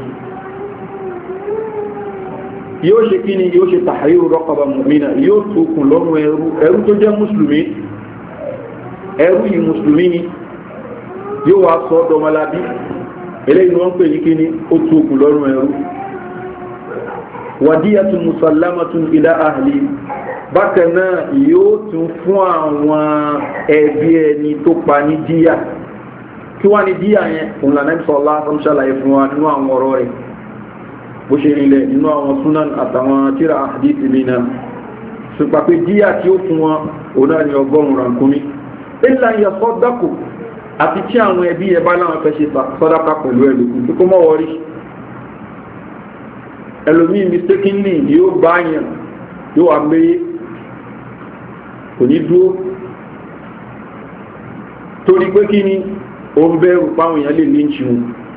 S1: yóò ṣe kí ni yóò ṣe tahriru raqaba mu'mina yóò tókùn lọ́rùn ẹrú ẹrú tó jẹ́ mùsùlùmí ẹrú yìí mùsùlùmí ni yóò wá sọ ọdọmọlábí eléyìí wọ́n pè ní kí ni ó tókùn lọ́rùn ẹrú wadiyatun musallamatun ila ahli bákan náà yóò tún fún àwọn ẹbí ẹni tó pa ní díyà kí wá ní díyà yẹn òun lànà ìsọ̀lá ṣàlàyé fún wa nínú àwọn ọ̀rọ̀ rẹ̀ bó ṣe rinlẹ̀ nínú àwọn súnan àtàwọn tíra àdìsí mi náà ṣùgbọ́n pé díyà tí ó fún wọn òun náà ní ọgọ́rùn-ún rànkúmí ìlà ìyàsọ́ dákò àti tí àwọn ẹbí ẹ bá láwọn fẹ́ ṣe sọ́dáka pẹ̀lú ẹlòmíì tó kó mọ́ wọrí ẹlòmíì mistakenly yóò bá yàn yóò wá méye kò ní dúró torí pé kí ni ó ń bẹ̀rù páwọn èèyàn lè ní ìṣirò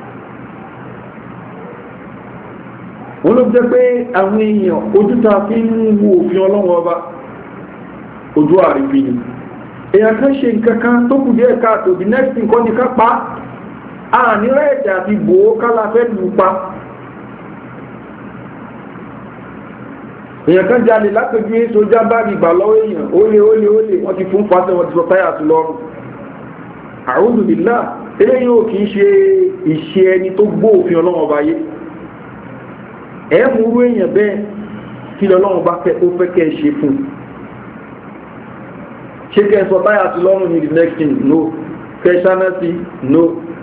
S1: wọ́n ló jẹ́ pé àwọn èèyàn ojúta fi ń wo òfin ọlọ́wọ́ ọba ojú àrífin ni èèyàn kan ṣe nǹkankan tó kù díẹ̀ káàtò the next thing kọ́ ni ká pa á ní rẹ́ẹ̀tì àti bòó kálá fẹ́ lù pa èèyàn kan jalè lápẹjú èso jábá ìgbà lọ́wọ́ èèyàn ólè ólè ólè wọ́n ti fún fásitì wọ́n ti sọ táyà sí lọ́rùn a'udhu billah eléyìí ò kìí ṣe ìṣe ẹni tó gbọ́ òfin ọlọ́wọ́ ọba yé ẹ múrú èèyàn bẹ́ẹ̀ kí lọ́lọ́run bá fẹ́ ó fẹ́ kẹ́ ẹ ṣe fún ṣé kẹ́ ẹ sọ táyà sí lọ́rùn ní the next thing no kẹ́ ẹ ṣáná sí no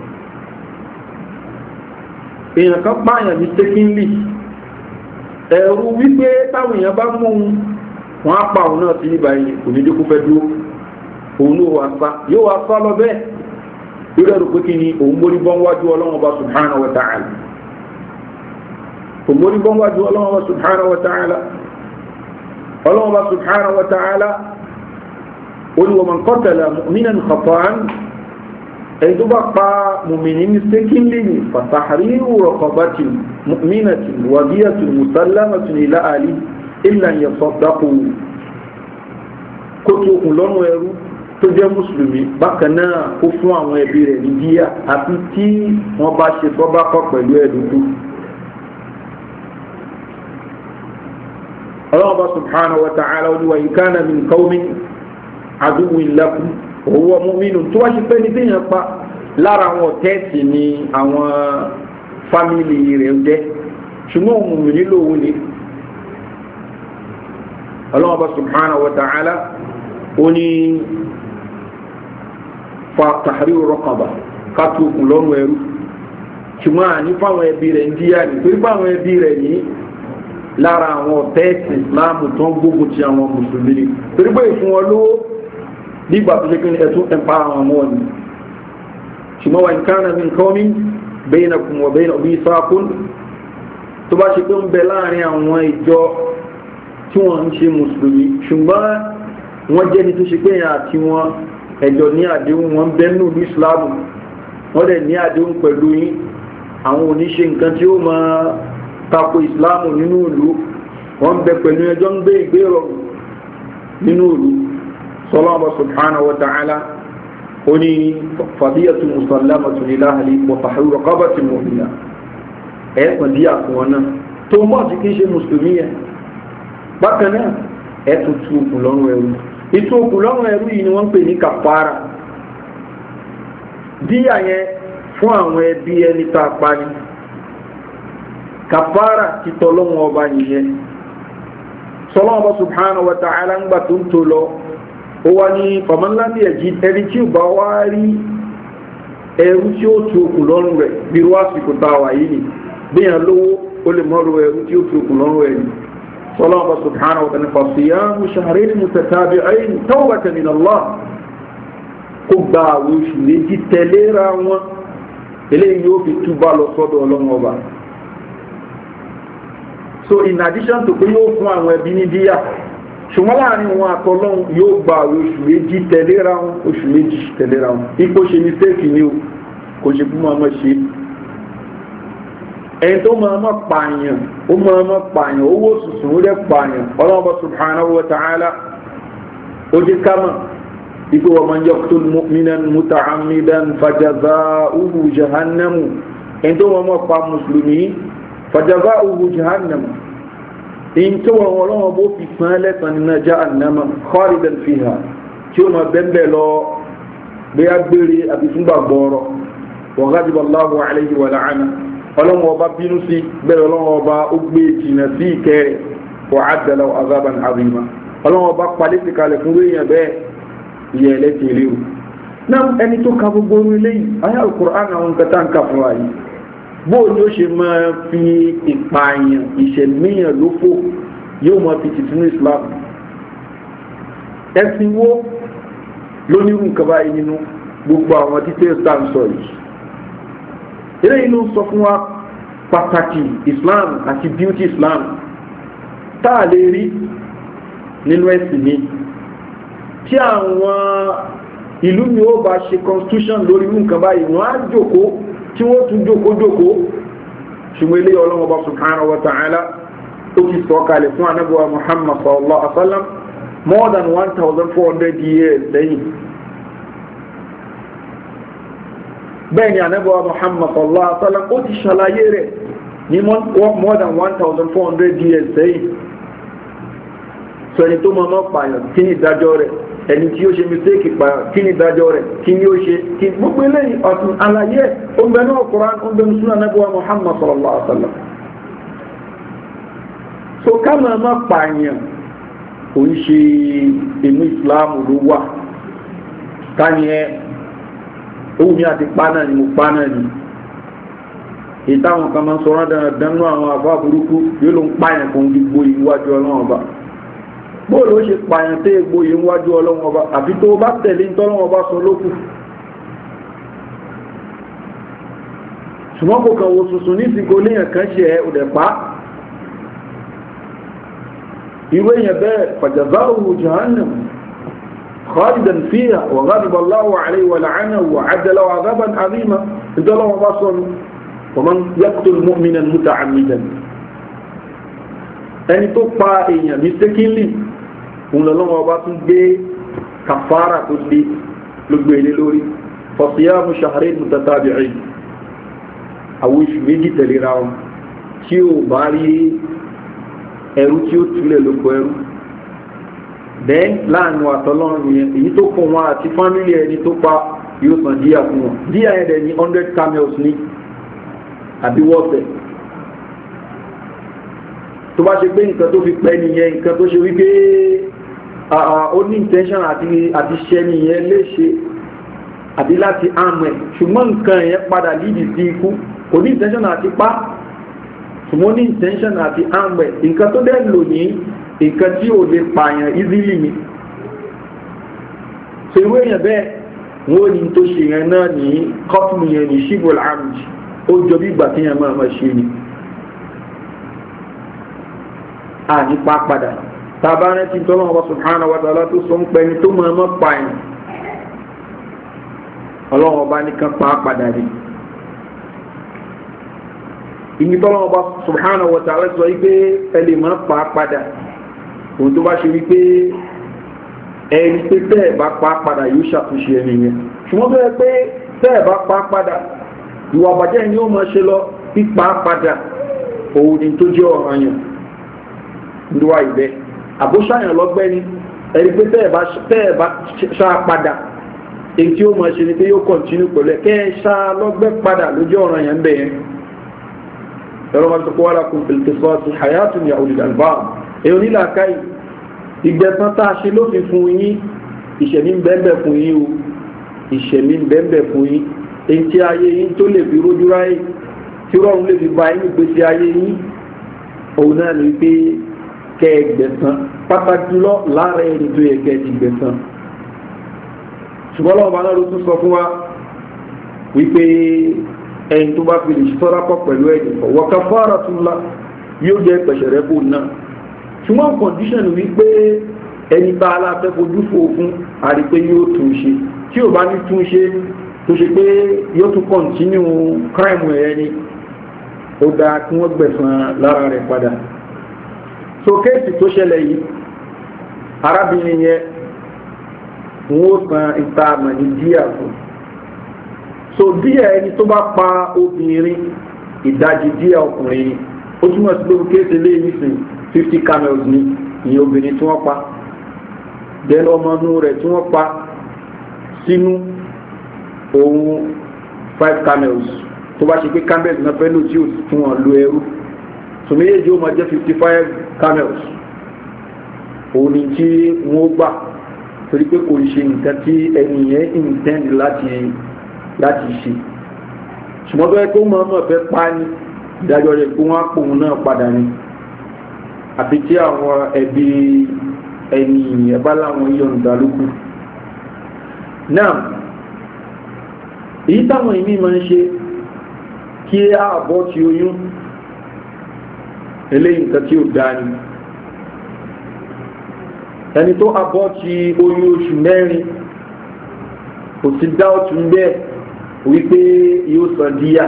S1: èèyàn kan pààyàn mistakenly ẹ̀rù wípé táwọn èèyàn bá mú un wọ́n á pa òun náà sí ibà yìí kò ní dé kó fẹ́ dúró òun ló wà sá yóò wà sá lọ bẹ́ẹ̀ yóò dẹ̀rù pé kí ni òun mórí bọ́n wájú ọlọ́run ọba subhanahu wa ta'ala òmórí bọ́n wájú ọlọ́wọ́ bá subhanahu wa ta'ala ọlọ́wọ́ bá subhanahu wa ta'ala قل ومن قتل مؤمنا خطأ أي تبقى مؤمنين مستكين فتحرير رقبة مؤمنة ودية مسلمة إلى أهله إلا أن يصدقوا كتو لون ويرو تجا مسلمي بكنا كفوا ويبير لديا أبتي وباشي صدقة ويدو الله سبحانه وتعالى وإن كان من قوم عدو لكم وهو مؤمن tó wá ṣe pé ní téèyàn pa lára àwọn ọ̀tẹ́ẹ̀tì ni àwọn fámìlì rẹ̀ jẹ́ ṣùgbọ́n òun mú nílò òun ni Allah subhanahu wa ta'ala ó ní fa tahriru raqaba kátùkùn lọ́rùn ẹrú ṣùgbọ́n àní fáwọn ẹbí rẹ̀ ń díyà ní torí fáwọn ẹbí rẹ̀ ní lára àwọn ọ̀tẹ́ẹ̀tì ìsìláàmù tó ń gbógun ti àwọn mùsùlùmí torí pé ìfún wọn lówó nígbà tó ṣe kí ní ẹ̀tún ẹ̀pá àwọn ọmọ ni ṣùgbọ́n wà ní kánà min qawmin bainakum wa bainahum mithaqun tó bá ṣe pé ń bẹ láàrin àwọn ìjọ tí wọ́n ń ṣe mùsùlùmí ṣùgbọ́n wọ́n jẹ́ ní tó ṣe pé yàn àti wọn ẹ̀jọ̀ ní àdéhùn wọn bẹ́nu ìlú ìsìláàmù wọ́n dẹ̀ ní àdéhùn pẹ̀lú yín àwọn oníṣe nǹkan tí ó máa tako ìsìláàmù nínú ìlú wọ́n bẹ pẹ̀lú ẹjọ́ ń gbé ìgbé rọrùn nínú ìlú sọlọ́ọ̀bọ̀ subhanahu wa ta'ala ó ní fàdíyàtù musallamatu ila ahli wa tahriru raqabatin mu'mina ẹ̀ẹ́pọ̀ díyà fún wọn náà tó mọ́ sí kí ń ṣe mùsùlùmí yẹn bákan náà ẹ̀tù tú òkú lọ́rùn ẹrú ìtú òkú lọ́rùn ẹrú yìí ni wọ́n ń pè ní kàfàrà díyà yẹn fún àwọn ẹbí ẹni tá a pa ni kàfàrà títọ́ lọ́wọ́ ọba nìyẹn sọlọ́ọ̀bọ̀ subhanahu wa ta'ala ń gbà tó ń tó lọ ó wá ní fàmánláńdì ẹ̀jí ẹni tí ó bá wá rí ẹrú tí ó tú òkú lọ́rùn rẹ̀ bí wá àsìkò tá a wà yìí ni bíyàn lówó ó lè mọ́rù ẹrú tí ó tú òkú lọ́rùn rẹ̀ ni sọlọ́ọ̀bọ̀ subhanahu wa ta'ala fasiyamu shahrayn mutatabi'ayn tawbatan min Allah kó gba àwọn oṣù méjì tẹ̀léra wọn eléyìí yóò fi túbà lọ sọ́dọ̀ ọlọ́run ọba so in addition to pé yóò fún àwọn ẹbí ní díyà ṣùgbọ́n láàrin wọn àtọ́lọ́run yóò gba àwọn oṣù méjì tẹ̀léra wọn oṣù méjì tẹ̀léra wọn ipò ṣe mistake ni o kò ṣe fún ọmọ ṣe ẹni tó máa mọ́ pààyàn ó máa mọ́ pààyàn owó sùsùn ó lẹ́ pààyàn ọlọ́run subhanahu wa ta'ala ó jẹ́ kámà ipò wa man yaqtul mu'minan muta'ammidan fajaza'uhu jahannamu ẹni tó máa mọ́ pa mùsùlùmí fajaza'uhu jahannamu in tó wọn ọlọ́wọ́ bó fi sán lẹ́sàn nínú jahannama khalidan fiha tí ó máa bẹ́ẹ̀ lọ bí a gbére àbí fúngbà gbọ́ọ̀rọ̀ wa ghadiba Allahu alayhi wa la'ana ọlọ́wọ́ ọba bínú sí bẹ́ẹ̀ ọlọ́wọ́ ọba ó gbé jìnà sí ìkẹrẹ wa adda lahu azaban azima ọlọ́wọ́ ọba palẹ́ ti kalẹ̀ fún wéèyàn bẹ́ẹ̀ ìyẹ ẹlẹ́tì ìlérò náà ẹni tó ka gbogbo orí lẹ́yìn ayé al-Qur'an àwọn nǹkan tá ń kà fún wa yìí bóò ni ó ṣe máa fi ìpààyàn ìṣẹ̀míyàn lófò yóò máa fi tìtúnú Islam ẹ̀sìn wo lónírù nǹkan báyìí nínú gbogbo àwọn details tá ń sọ yìí eléyìí ló ń sọ fún wa pàtàkì Islam àti beauty Islam tá a lè rí nínú ẹ̀sìn mi tí àwọn ìlú mi ó bá ṣe constitution lórí nǹkan báyìí wọ́n á jókòó tí wọ́n tún jókòó-jókòó ṣùgbọ́n ilé ọlọ́wọ́ bá subhanahu wa ta'ala ó ti sọ kalẹ̀ fún anábọ̀wà Muhammad sallallahu alaihi wa sallam more than one thousand four hundred years lẹ́yìn bẹ́ẹ̀ ni anábọ̀wà Muhammad sallallahu alaihi wa sallam ó ti ṣàlàyé rẹ̀ ní more than one thousand four hundred years lẹ́yìn sọ ẹni tó mọ́ mọ́ pààyàn kí ni ìdájọ́ rẹ̀ ẹni tí ó ṣe mistake pa kí ni ìdájọ́ rẹ̀ kí ni ó ṣe kí gbogbo eléyìí ọ̀tún àlàyé ó ń bẹ náà Qur'an ó ń bẹ Sunnah Nabawi Muhammad sallallahu alaihi wasallam so ká máa má pààyàn kò ń ṣe inú Islam ló wà káyẹn ẹ òun mi àti pa náà ni mo pa náà ni ìtàwọn kan máa ń sọ̀rọ̀ dandan nú àwọn àbá burúkú yóò ló ń pààyàn kò ń gbogbo ìwájú ọlọ́run ọba bóòlù ó ṣe pààyàn tẹ́ egbò yìí wájú ọlọ́wọ́ ọba àfi tó bá tẹ̀lé tọ́lọ́wọ́ ọba sọ lókù ṣùgbọ́n kò kàn wo tuntun ní ìsìnkú léèyàn kan ṣe ẹ̀ òdẹ̀ pa irú èèyàn bẹ́ẹ̀ fajaza'uhu jahannam خالدا فيها وغضب الله عليه ولعنه وعد له عذابا عظيما إذا الله بصر ومن يقتل مؤمنا متعمدا ẹni tó pa èèyàn mistakenly òun lọ́wọ́ bá tún gbé kàfàrà tó lé ló gbé ilé lórí fasiyamu shahrayn mutatabi'in àwọn oṣù méjì tẹ̀léra wọn tí ó bá rí ẹrú tí ó túlẹ̀ lóko ẹrú then láàrin àtọ́lọ́run yẹn èyí tó kún wọn àti fámílì ẹni tó pa yóò san díà fún wọn díà ẹ̀dẹ̀ ní hundred camels ní àbí wọ́ọ̀tẹ̀ tó bá ṣe pé nǹkan tó fi pẹ́ nìyẹn nǹkan tó ṣe wípé ó ní intention àti ṣẹ́ nìyẹn léṣe àbí láti àmọ́ ẹ̀ ṣùgbọ́n nǹkan yẹn padà lídì sí ikú kò ní intention àti pa ṣùgbọ́n ní intention àti àmọ́ ẹ̀ nǹkan tó dẹ̀ lò ní nǹkan tí ò lè pààyàn easily ni so irú èèyàn bẹ́ẹ̀ wọ́n ní tó ṣe yẹn náà ní kọ́pùlù yẹn ní shibul amj ó jọ bí ìgbà tí yẹn máa máa ṣe ni a ní pa padà tàbá rẹ̀ tí tọ́lọ́wọ́ subhanahu wa ta'ala tó sọ ń pẹ́ ni tó máa máa pààyàn ọlọ́wọ́ bá nìkan pa padà rí ìní tọ́lọ́wọ́ subhanahu wa ta'ala sọ wípé ẹ lè máa pa padà òun tó bá ṣe wípé ẹni pé tẹ́ẹ̀ bá pa padà yóò ṣàtúnṣe ẹni yẹn ṣùgbọ́n tó yẹ pé tẹ́ẹ̀ bá pa padà ìwà àbàjẹ́ ni ó máa ṣe lọ pípa padà òun ni tó jẹ́ ọ̀ràn yẹn níwá ìbẹ́ àbóṣàyàn lọ́gbẹ́ ni ẹni pé tẹ́ẹ̀ bá ṣá padà èyí tí ó máa ṣe ni pé yóò kọ̀ntínú pẹ̀lú ẹ̀ kẹ́ ẹ ṣá lọ́gbẹ́ padà lójú ọ̀ràn yẹn bẹ̀ yẹn ẹ̀rọ máa tó kọ́ wàrà kún fìlìtìsọ́ àti hayatun ya ulil albab èyí onílàákàyè ìgbẹ̀sán tá a ṣe lófin fún yín ìṣẹ̀mí ń bẹ́ẹ̀ fún yín o ìṣẹ̀mí ń bẹ́ẹ̀ fún yín èyí tí ayé yín tó lè fi rójú ráyè tí rọrùn lè fi ba yín ìgbésí ayé yín òun náà ní pé kẹ́ ẹ gbẹ̀sán pàtàkì jùlọ lára ẹni tó yẹ kẹ́ ẹ ti gbẹ̀sán ṣùgbọ́n lọ́wọ́ bá náà ló tún sọ fún wa wípé ẹni tó bá fi lè ṣọ́ra pọ̀ pẹ̀lú ẹ̀yìn wa kafaratullah yóò jẹ́ pẹ̀ṣẹ̀rẹ́ bò náà ṣùgbọ́n condition wípé ẹni bá aláfẹ́ fojú fò fún àrípé yóò tún ṣe tí ò bá ní tún ṣe tó ṣe pé yóò tún continue crime ẹ̀ ni ó dáa kí wọ́n gbẹ̀san lára rẹ̀ padà so kéèsì tó ṣẹlẹ̀ yìí arábìnrin yẹn wọ́n san ìta àmà ní díà fún so díà ẹni tó bá pa obìnrin ìdajì díà ọkùnrin ó túmọ̀ sí lórí kéèsì lé nísìnyí fifty camels ní ìyẹn obìnrin tí wọ́n pa then ọmọ inú rẹ̀ tí wọ́n pa sínú ohun five camels tó bá ṣe pé camels náà fẹ́ lò tí ó fún wọn lo ẹrú so méjèèjì ó máa jẹ́ fifty five camels òun ni tí wọ́n gbà torí pé kò ṣe nǹkan tí ẹni yẹn intend láti láti ṣe ṣùgbọ́n tó yẹ kó máa mọ̀ fẹ́ pa ní ìdájọ́ rẹ̀ kó wọ́n á pòun náà padà ní àfi tí àwọn ẹbí ẹni ẹ̀bá láwọn yọ̀ǹda lókù náà èyí táwọn ìmí máa ń ṣe kí ààbọ̀ tí oyún eléyìí nǹkan tí ó dáa ni ẹni tó àbọ̀ tí oyún oṣù mẹ́rin kò sí dá ọ̀tún bẹ́ẹ̀ wípé yóò san díyà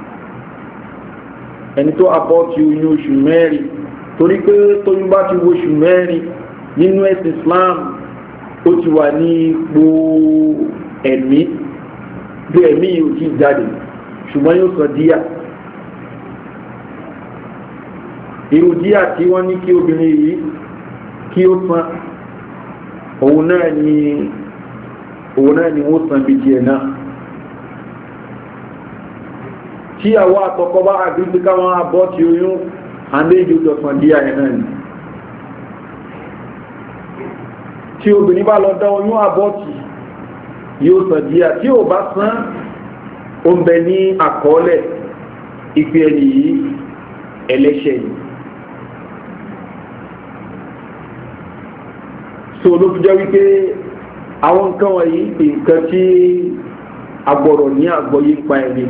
S1: ẹni tó àbọ̀ tí oyún oṣù mẹ́rin torí pé tóyún bá ti wo oṣù mẹ́rin nínú ẹ̀sìn Islam ó ti wà ní ipò ẹ̀mí bí ẹ̀mí yóò ti jáde ṣùgbọ́n yóò san díyà irú díyà tí wọ́n ní kí obìnrin yìí kí ó san òun náà ni òun náà ni wọ́n san bí díẹ̀ náà tí àwọn àtọkọ bá àgbégbé káwọn abọ́ tí oyún àndéjì ó san díyà ẹ̀ náà ni tí obìnrin bá lọ dá oyún àbọ́tì yóò san díyà tí ò bá san ó ń bẹ ní àkọọ́lẹ̀ ìpè ẹni yìí ẹlẹ́ṣẹ̀ yìí so ló fi jẹ́ wípé àwọn nǹkan wọ̀nyí nǹkan tí agbọ̀rọ̀ ní àgbọ́yé pa ẹni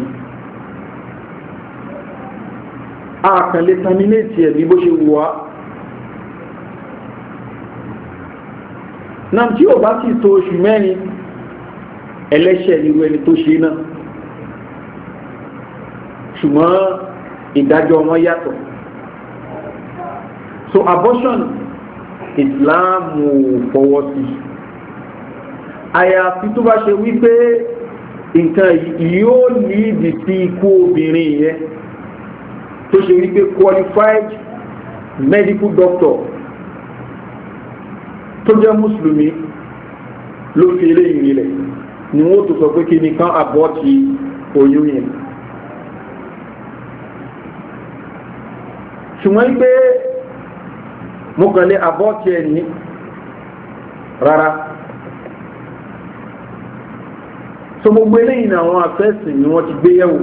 S1: àkànlé terminate ẹ̀mí bó ṣe wù wá náà tí ò bá sì tó oṣù mẹ́rin ẹlẹ́ṣẹ̀ irú ẹni tó ṣe náà ṣùgbọ́n ìdájọ́ wọn yàtọ̀. So abortion Islam ò fọwọ́ sí àyàfi tó bá ṣe wípé nǹkan yóò líìdì sí ikú obìnrin yẹn tó ṣe wípé qualified medical doctor tó jẹ́ mùsùlùmí ló fi eléyìí nílẹ̀ ni wọ́n tó sọ pé kí nìkan abọ́tì oyún yẹn. ṣùgbọ́n wípé mo kàn lé abọ́tì ẹ̀ ní rárá. So gbogbo eléyìí ni àwọn afẹ́sìn ni wọ́n ti gbé yẹ̀wò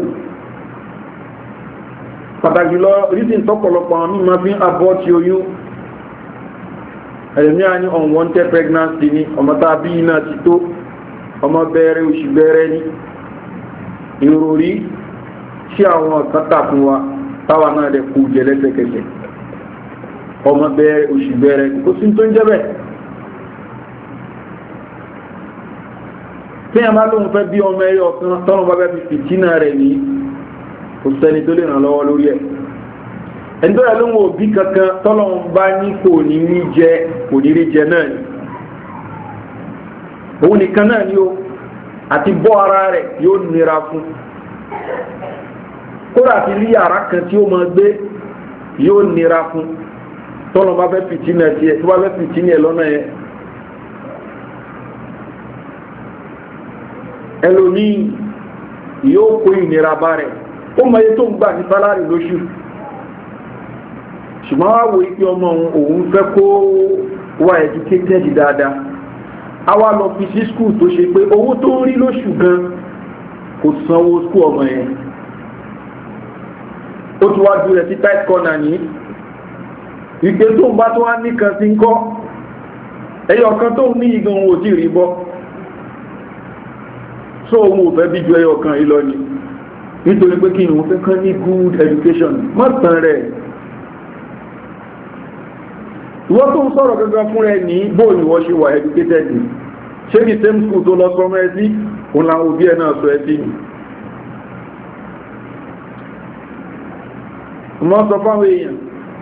S1: pàtàkì lọ reason tọ́pọ̀lọpọ̀ àwọn mímọ́ fi ń abọ́tì oyún ẹ̀lẹ́mí à ní unwanted pregnancy ni ọmọ tá a bí iná ti tó ọmọ bẹ̀rẹ̀ oṣù bẹ̀rẹ̀ ní ìròrí tí àwọn kátà fún wa táwa náà lè kú jẹ lẹ́sẹ̀kẹsẹ̀ ọmọ bẹ̀rẹ̀ oṣù bẹ̀rẹ̀ kó sí tó ń jẹ́ bẹ́ẹ̀. tí a máa lóun fẹ́ bí ọmọ ẹyọ kan tọ́lọ́ bá bẹ́ fi fìtínà rẹ̀ ní kò sẹ́ni tó lè ràn lọ́wọ́ lórí ẹ̀. ẹni tó yẹ lóun òbí kankan tọ́lọ́ bá ní kò ní rí jẹ kò ní rí jẹ náà ni òun nìkan náà ni ó àti bọ́ ara rẹ̀ yóò nira fún kódà àti rí yàrá kan tí ó máa gbé yóò nira fún tọ́lọ́ bá fẹ́ fìtínà tiẹ̀ tó bá fẹ́ fìtínà ẹ̀ lọ́nà yẹn. ẹlòmíì yóò kó ìnira bá rẹ̀ ó mọ iye tó ń gbà ní sálárì lóṣù ṣùgbọ́n wá wo ipe ọmọ òun fẹ́ kó wá educated dáadáa a wá lọ fi sí skul tó ṣe pé owó tó ń rí lóṣù gan kò sanwó skul ọmọ yẹn ó tún wá ju rẹ̀ sí tight corner ní ìgbé tó ń bá tó wá nìkan sí ń kọ́ ẹyọ kan tó ń ní igan òun ò tí ì rí bọ́ so òun ò fẹ́ bí ju ẹyọ kan ìlọ ni nítorí pé kí ìwọ̀n fẹ́ kán ní good education mọ́tàn rẹ̀ ìwọ́n tó ń sọ̀rọ̀ gangan fún rẹ̀ ní bóò ni wọ́n ṣe wà educated ni ṣé ní same school tó lọ sọmọ ẹ sí òun làwọn òbí ẹ náà sọ ẹ sí ni wọ́n sọ fáwọn èèyàn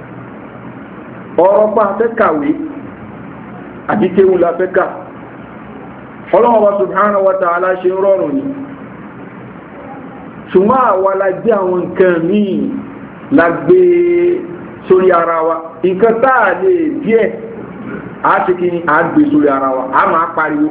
S1: ọ̀rọ̀ pa fẹ́ kàwé àti kéwù la fẹ́ kà ọlọ́wọ́ wa subhanahu wa ta'ala ṣe rọrùn ni ṣùgbọ́n àwa la gbé àwọn nǹkan míì la gbé sórí ara wa nǹkan táà lè díẹ̀ a ṣe kí ni a gbé sórí ara wa a máa pariwo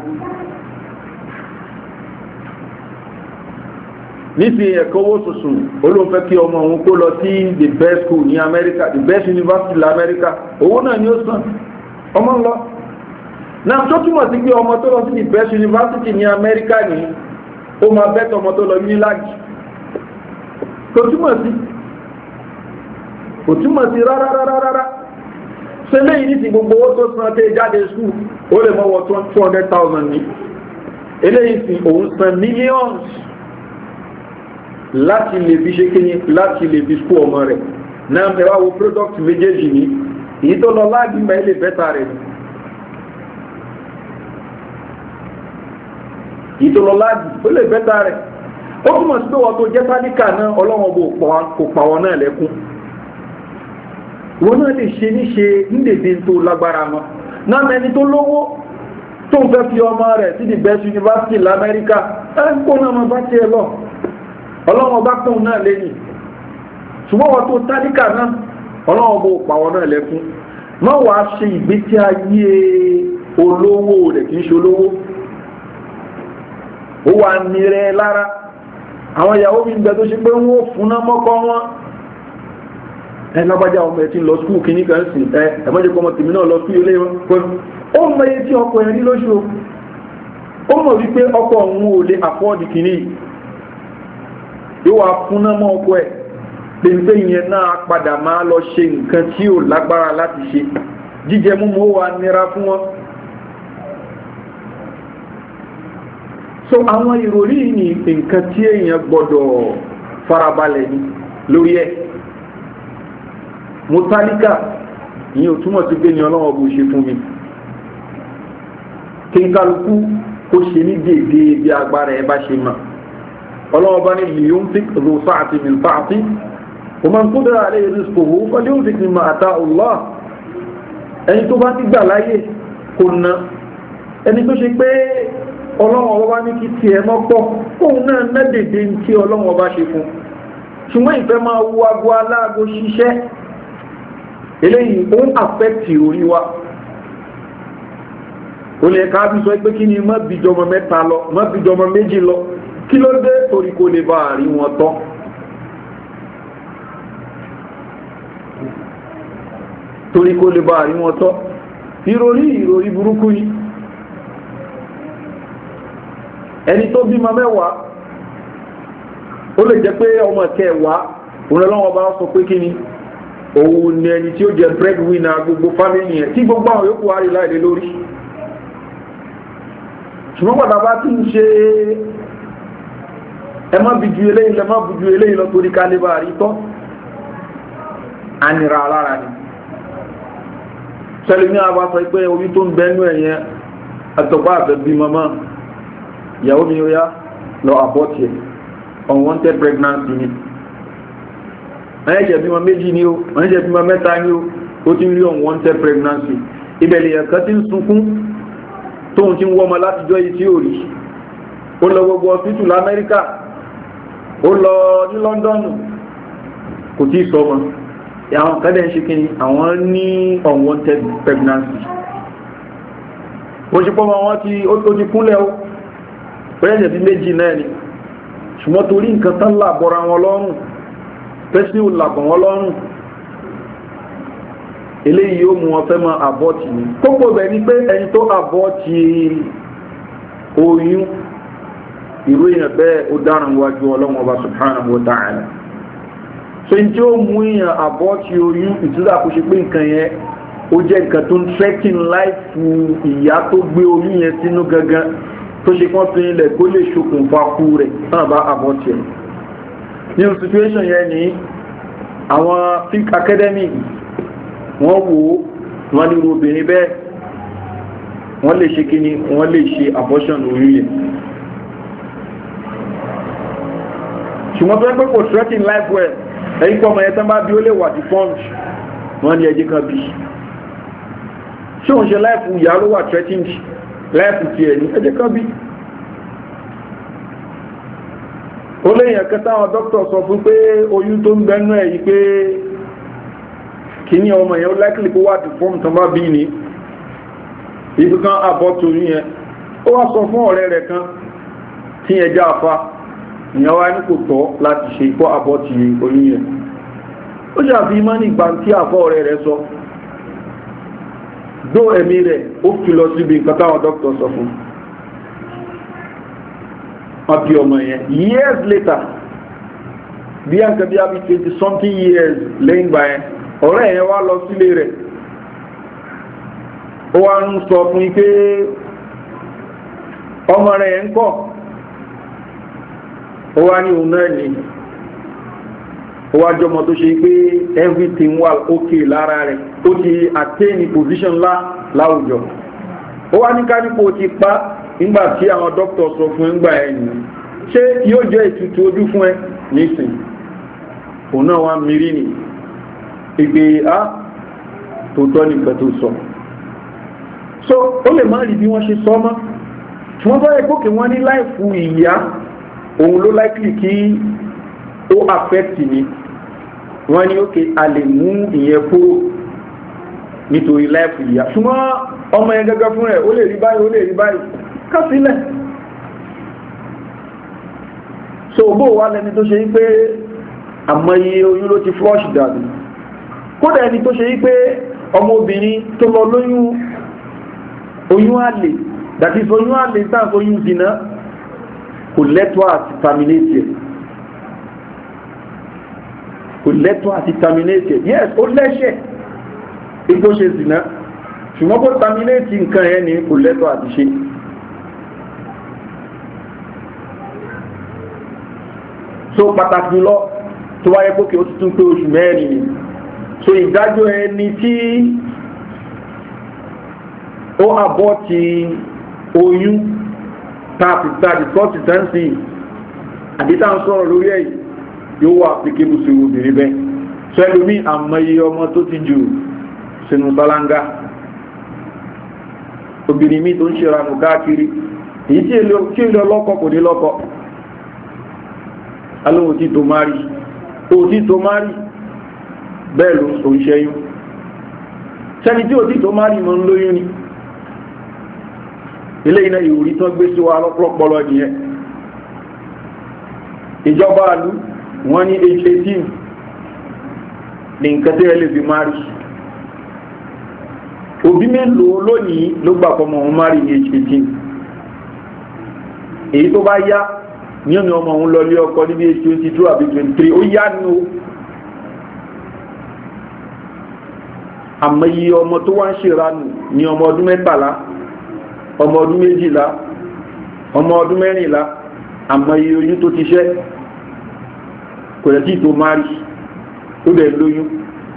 S1: nísìnyí ẹ̀kọ́ owó tuntun olóòfẹ́ kí ọmọ òun kó lọ sí the best school ní America the best university ní America owó náà ni ó san ọmọ ń lọ náà tó túmọ̀ sí pé ọmọ tó lọ sí the best university ní America ní ó máa bẹ́tọ̀ ọmọ tó lọ Unilag kò túmọ̀ sí kò túmọ̀ sí rárá rárá rárá ṣe léyìn ní ti gbogbo owó tó san tẹ́ jáde school ó lè mọ́wọ́ two hundred thousand ní eléyìí sí òun san millions láti lè fi ṣe kíni láti lè fi school ọmọ rẹ̀ náà ẹwà wo product méjèèjì ní èyí tó lọ láàbí mẹ́ lè bẹ́ta rẹ̀ ìtòlọ́láàdì ó lè bẹ́ta rẹ̀ ó túnmọ̀ sí pé wọ́n tó jẹ́ sáníkà náà ọlọ́wọ́n bó kò pàwọ́ náà lẹ́kún wọ́n náà lè ṣe níṣe nídèdè tó lágbára mọ́ náà mẹni tó lówó tó ń fẹ́ fi ọmọ rẹ̀ sí the best university lamẹ́ríkà ẹ́kọ́ náà mọ́ bá tiẹ̀ lọ ọlọ́wọ́n bá pọ̀ náà lẹ́yìn ṣùgbọ́n wọ́n tó sáníkà náà ọlọ́wọ́n bó pàwọ́ náà lẹ́kún má wàá ṣe ìgbésí ayé olówó rẹ̀ kì í ṣe olówó ó wà ní rẹ̀ lára àwọn ìyàwó mi gbẹ̀ tó ṣe pé wọ́n fún náà mọ́kọ́ wọn ẹ lábájá ọmọ ẹ̀ tí lọ skúù kìíní kan sí ẹ ẹ̀mọ́jẹ́ kọmọ tèmi náà lọ skúù ilé wọn ó mọ iye tí ọkọ̀ ẹ̀ rí lóṣù ó mọ̀ wípé ọkọ̀ òun ò lè àfọ́ọ̀dì kìíní yóò wá fún náà mọ́ ọkọ̀ ẹ̀ pèsè ìyẹn náà padà máa lọ ṣe nǹkan tí ò lágbára láti ṣe jíjẹ múmu ó wà nira fún wọn. So àwọn ìròrí ní nǹkan tí èèyàn gbọdọ̀ farabalẹ̀ ní lórí ẹ̀ mo tálíkà ìyẹn ò túmọ̀ sí pé ní ọlọ́wọ́ bó ṣe fún mi kí n kálukú kó ṣe ní déédé bí agbára ẹ bá ṣe mọ̀ ọlọ́wọ́ bá ní liyunfiq dhu sa'atin min sa'atihi wa man qudira alayhi rizquhu falyunfiq mimma ataahu Allah ẹni tó bá ti gbà láyè kò ná ẹni tó ṣe pé ọlọ́wọ́ bá ní kí tiẹ̀ mọ́ pọ̀ òun náà ná déédé tí ọlọ́wọ́ bá ṣe fún ṣùgbọ́n ìfẹ́ máa wú agbó aláàgbó ṣiṣẹ́ eléyìí ó ń àfẹ́kì orí wa o lè ká bí sọ pé kí ni má bí jọmọ mẹ́ta lọ má bí jọmọ méjì lọ kí ló dé torí kó lè bá àrí wọn tọ́ torí kó lè bá àrí wọn tọ́ ìròrí ìròrí burúkú yìí ẹni tó bímọ mẹ́wàá ó lè jẹ́ pé ọmọ kẹwàá òun lọ́wọ́ bá sọ pé kí ni òun ni ẹni tí ó jẹ breadwinner gbogbo family yẹn tí gbogbo àwọn yòókù wá rí láìlé lórí ṣùgbọ́n padà bá tí ń ṣe ẹ má bí ju eléyìí lọ má bí ju eléyìí lọ torí kálíbà rí tọ́ ànìrà alára ni sẹ́lẹ̀ ní àbá sọ pé orí tó ń bẹ́nu ẹ̀yẹn àtọ̀pá àfẹ́ bí mọ́mọ́ ìyàwó mi ó yá lọ abort ẹ̀ unwanted pregnancy ni ẹ̀yẹ́jẹ̀ bímọ méjì ni ó ẹ̀yẹ́jẹ̀ bímọ mẹ́ta ni ó ó ti ń rí unwanted pregnancy ìbẹ̀lẹ̀ ẹ̀kan ti ń sunkún tóun ti ń wọ́mọ látijọ́ yìí tí ó rí ó lọ gbogbo hospital lamẹ́ríkà ó lọ ní lọ́ndọ̀nù kò tí ì sọmọ àwọn kẹ́dẹ̀ ń ṣe kí ni àwọn ní unwanted pregnancy ó ṣe pọ́mọ wọn tí ó ti kúnlẹ̀ ó pẹ́lẹ́jẹ̀ bí méjì náà ni ṣùgbọ́n torí nǹkan tán làbọ̀ra wọn lọ́rùn pẹ́sí ò làbọ̀ wọn lọ́rùn eléyìí yóò mú wọn fẹ́ mọ́ àbọ́tì ní kókò bẹ̀ ní pé ẹni tó àbọ́tì oyún ìró èèyàn bẹ́ẹ̀ ó dáràn wájú ọlọ́wọ́n ọba subhanahu wa ta'ala so ní tí ó mú èèyàn àbọ́tì oyún ìtura kò ṣe pé nǹkan yẹn ó jẹ́ nǹkan tó ń threaten life ìyá tó gbé oyún yẹn sínú gangan tó ṣe kán fi ilẹ̀ kó lè ṣokùnfà kú rẹ̀ náà bá àbọ́tì ẹ̀ nínú situation yẹn ní àwọn fiqh academy wọ́n wò ó wọ́n ní obìnrin bẹ́ẹ̀ wọ́n lè ṣe kíní wọ́n lè ṣe abortion orí yẹn ṣùgbọ́n tó ń pẹ́ kò threaten life well ẹ̀yìn pọ̀ ọmọ yẹn tán bá bí ó lè wà deformed wọ́n ní ẹjẹ́ kan bí ṣé òun ṣe life ìyá ló wà threatened life ti ẹ̀ ní ẹjẹ́ kan bí ó léyìn ẹ̀kẹ́ táwọn dókítà sọ fún pé oyún tó ń gbẹ́nú ẹ̀ yìí pé kìíní ọmọ yẹn ó láìkìlì kó wà deformed tán bá bí ní ibi kan àbọ̀tò yẹn ó wá sọ fún ọ̀rẹ́ rẹ̀ kan tí ẹ já afá ìyẹn wá ní kò tọ́ láti ṣe ikọ́ àbọ̀tì oyún yẹn ó ṣàfi mọ́ ní ìgbà tí àfọ́ ọ̀rẹ́ rẹ̀ sọ dó ẹ̀mí rẹ̀ ó fi lọ síbi nǹkan táwọn dókítà sọ fún wọn bí ọmọ yẹn years later bí i nǹkan bí i twenty something years lẹ́yìn gbà yẹn ọ̀rẹ́ yẹn wá lọ sílé rẹ̀ ó wá ń sọ fún yí pé ọmọ rẹ̀ yẹn ń kọ́ ó wá ní òun náà ní ó wá jọmọ tó ṣe pé everything wà okay lára rẹ̀ ó ti attain position ńlá láwùjọ ó wá ní kánípò ti pa nígbà tí àwọn dókítà sọ fún ìgbà ẹ̀yìn ṣé yóò jẹ́ ìtutù ojú fún ẹ nísìn òun náà wá mìírí ni ìgbé á tòótọ́ nìkan tó sọ so ó lè má rí bí wọ́n ṣe sọ mọ́ tí wọ́n bá yẹ kókè wọ́n ní láìfù ìyá òun ló láìkìlì kí ó affect ni wọ́n ní ókè a lè mú ìyẹn kúrò nítorí láìfù ìyá ṣùgbọ́n ọmọ yẹn gẹ́gẹ́ fún rẹ̀ ó lè rí báyìí ó lè rí báyìí ká sílẹ̀ so bó wà lẹni tó ṣe pé àmọye oyún ló ti flush dànù kódà ẹni tó ṣe pé ọmọbìnrin tó lọ lóyún oyún àlè dàbí oyún àlè tàn oyún dìnnà kò lẹ́tọ́ àti terminate kò lẹ́tọ́ àti terminate yes ó lẹ́ṣẹ̀ ipò ṣe dìnnà ṣùgbọ́n kó terminate nǹkan ẹ̀ ní kò lẹ́tọ́ àti ṣe so pàtàkì lọ tó wáyé pókè ó ti tún pé oṣù mẹ́rin ni so ìdájọ́ ẹni tí ó àbọ̀ ti oyún tààtì tààtì sọ́ọ̀tì tẹ́ǹsì àdítà ń sọ̀rọ̀ lórí ẹ̀ yóò wà applicable sí obìnrin bẹ́ẹ̀ sẹ́lómi àmọye ọmọ tó ti jù sínú sálángá obìnrin mi tó ń ṣe ranù káàkiri èyí tí èlò ọlọ́kọ̀ kò ní lọ́kọ̀ alóhùn tí tó márì ó tí tó márì bẹ́ẹ̀ ló ń so ń ṣẹ́yún sẹ́ni tí ó tí tó márì mọ́ ń lóyún ni ilé iná ìwòrí tán gbé sí wa lọ́pọ̀lọpọ̀lọ nìyẹn ìjọba àlú wọ́n ní age eighteen ní nǹkan tí ẹ lè fi márì òbí mélòó lónìí ló gbà pọmọ òun márì ní age eighteen èyí tó bá yá ní ọ̀nà ọmọ òun lọ lé ọkọ níbi age twenty two àbí twenty three ó yá ní o àmọ́ iye ọmọ tó wá ń ṣèranù ní ọmọ ọdún mẹ́tàlá ọmọ ọdún méjìlá ọmọ ọdún mẹ́rìnlá àmọ́ iye oyún tó ti ṣẹ́ kò lẹ́ tí tó márì ó dẹ̀ lóyún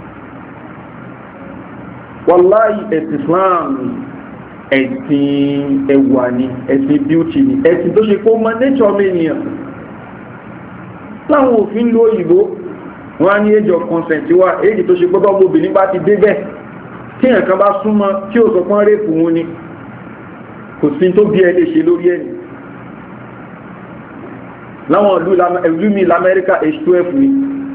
S1: wàláhì ẹ̀sìn Islam ẹ̀sìn ẹwà ni ẹ̀sìn beauty ni ẹ̀sìn tó ṣe kó mọ nature ọmọ ènìyàn láwọn òfin ló òyìnbó wọ́n á ní age of consent wà èyí tó ṣe pé bá obìnrin bá ti débẹ̀ tí ẹ̀kan bá súnmọ́ tí ó sọ pọ́n rèpù wọn ni kò sí tó bí ẹ lè ṣe lórí ẹni láwọn ìlú mi lamẹ́ríkà age twelve ni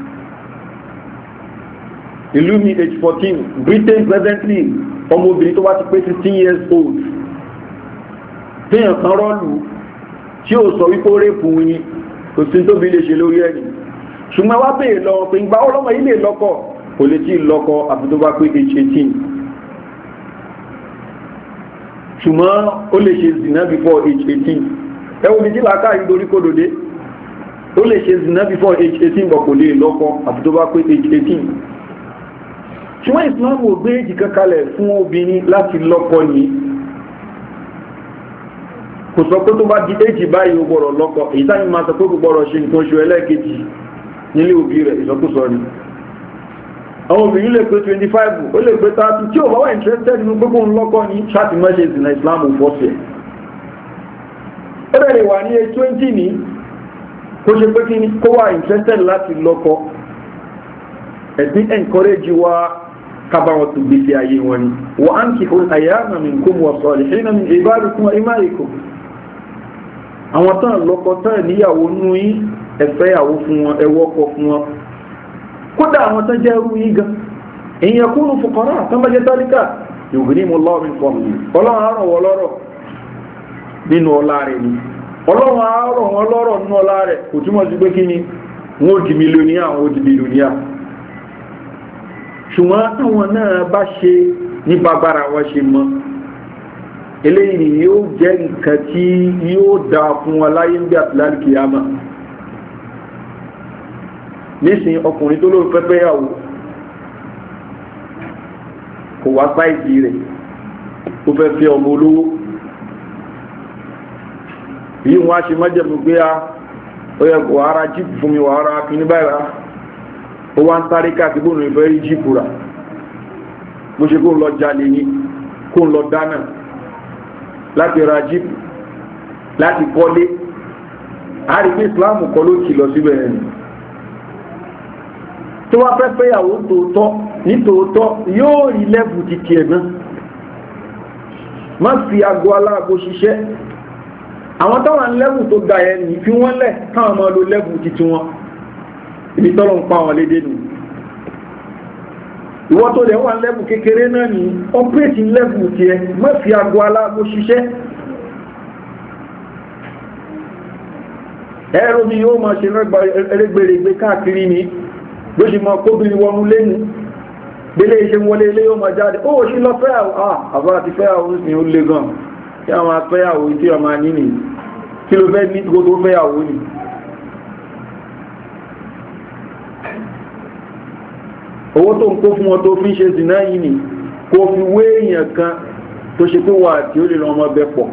S1: ìlú mi age fourteen Britain presently ọmọbìnrin tó wá ti pé sixteen years old téèyàn kan rọ́ọ̀lù tí ó sọ wípé ó rèpù wọn ni kò sí tó bí lè ṣe lórí ẹni ṣùgbọ́n wá bèèrè lọ pé ìgbà ọlọ́mọ ilé lọ́kọ kò lè tí lọ́kọ àfi tó bá pé age eighteen ṣùgbọ́n ó lè ṣe zina before age eighteen ẹwọ́n mi tí làákà ìdorí kò dòdé ó lè ṣe zina before age eighteen bọ̀ kò lè lọ́kọ àfi tó bá pé age eighteen ṣùgbọ́n Islam ò gbé èjì kankalẹ̀ fún obìnrin láti lọ́kọ ní kò sọ pé tó bá di èjì báyìí ó gbọ́dọ̀ lọ́kọ èyí táyì máa sọ pé kò gbọ́dọ̀ ṣe nǹkan oṣù ẹlẹ́ẹ̀kejì nílé òbí rẹ̀ ìsọkúsọ ni àwọn obìnrin lè pé twenty five ó lè pé thirty tí ò bá wà interested nínú gbogbo ńlọ́kọ́ ní ṣáàtì mọ́ṣe ìsìnà Islam ò fọ́sẹ̀ ó bẹ̀rẹ̀ wà ní age twenty ní kó ṣe pé kí ni kó wà interested láti lọ́kọ ẹ̀sìn encourage wa kábàwọn tó gbèsè ayé wọn ni wọ́n á ń kí fún ayyama minkum wa salihina min ibadikum wa imaikum àwọn tán lọ́kọ tán níyàwó nú yí ẹ̀fẹ́yàwó fún wọn ẹwọ́kọ fún wọn kódà àwọn tán jẹ́ ẹrú yí gan in yakunu fuqara tán bá jẹ́ tálíkà yughnihimullahu min fadlihi ọlọ́run àárọ̀ wọ lọ́rọ̀ nínú ọlá rẹ̀ ni ọlọ́run àárọ̀ wọn lọ́rọ̀ nínú ọlá rẹ̀ kò túmọ̀ sí pé kí ni wọ́n ó di mílíọ̀níà wọ́n ó di mílíọ̀níà ṣùgbọ́n táwọn náà bá ṣe ní bàbára wọn ṣe mọ́ eléyìí yóò jẹ́ nǹkan tí yóò dá fún wọn láyé ń bí àtìláàrí kìyàmà nísìn ọkùnrin tó lóòrùn pẹ́pẹ́ yàwó kò wá sáìdì rẹ̀ ó fẹ́ fẹ́ ọmọ olówó yìí wọ́n á ṣe mọ́jẹ̀mú gbé a ó yẹ kò ara jíìpù fún mi wà ara kìíní báyìí ó wá ń sáré káàkiri bóun ìfẹ́ rí jíìpù rà bó ṣe kó ń lọ jalè ní kó ń lọ dáná láti ra jíìpù láti kọ́lé àrígbé Islam kọ́ ló kì lọ síbẹ̀ ẹni tó wá fẹ́ fẹ́yàwó tòótọ́ ní tòótọ́ yóò rí lẹ́bù ti tiẹ̀ náà má fi ago aláàgó ṣiṣẹ́ àwọn táwọn lẹ́bù tó ga ẹ̀ ní fi wọ́n lẹ̀ káwọn máa lo lẹ́bù titi wọn ibi tọ́lọ̀ ń pa wọn lédè nù ìwọ́n tó lẹ̀ wà lẹ́bù kékeré náà ní ọ́pẹ́ẹ̀tì lẹ́bù tiẹ̀ má fi ago aláàgó ṣiṣẹ́ ẹ̀rọ mi yóò máa ṣe ẹrẹ́gbẹ̀rẹ̀gbẹ̀ káàkiri ní bó ṣe máa kóbìnrin wọnú lẹ́nu bẹ́lẹ̀ iṣẹ́ wọlé ilé yóò máa jáde ó ṣí lọ fẹ́yàwó àbá àti fẹ́yàwó ní ó lé gan kí a máa fẹ́yàwó tí a máa níní kí ló fẹ́ ní kó tó fẹ́yàwó ni owó tó ń kó fún wọn tó fi ń ṣe zìnà yìí ni kó fi wé èèyàn kan tó ṣe pé wà tí ó lè ràn ọmọ bẹ pọ̀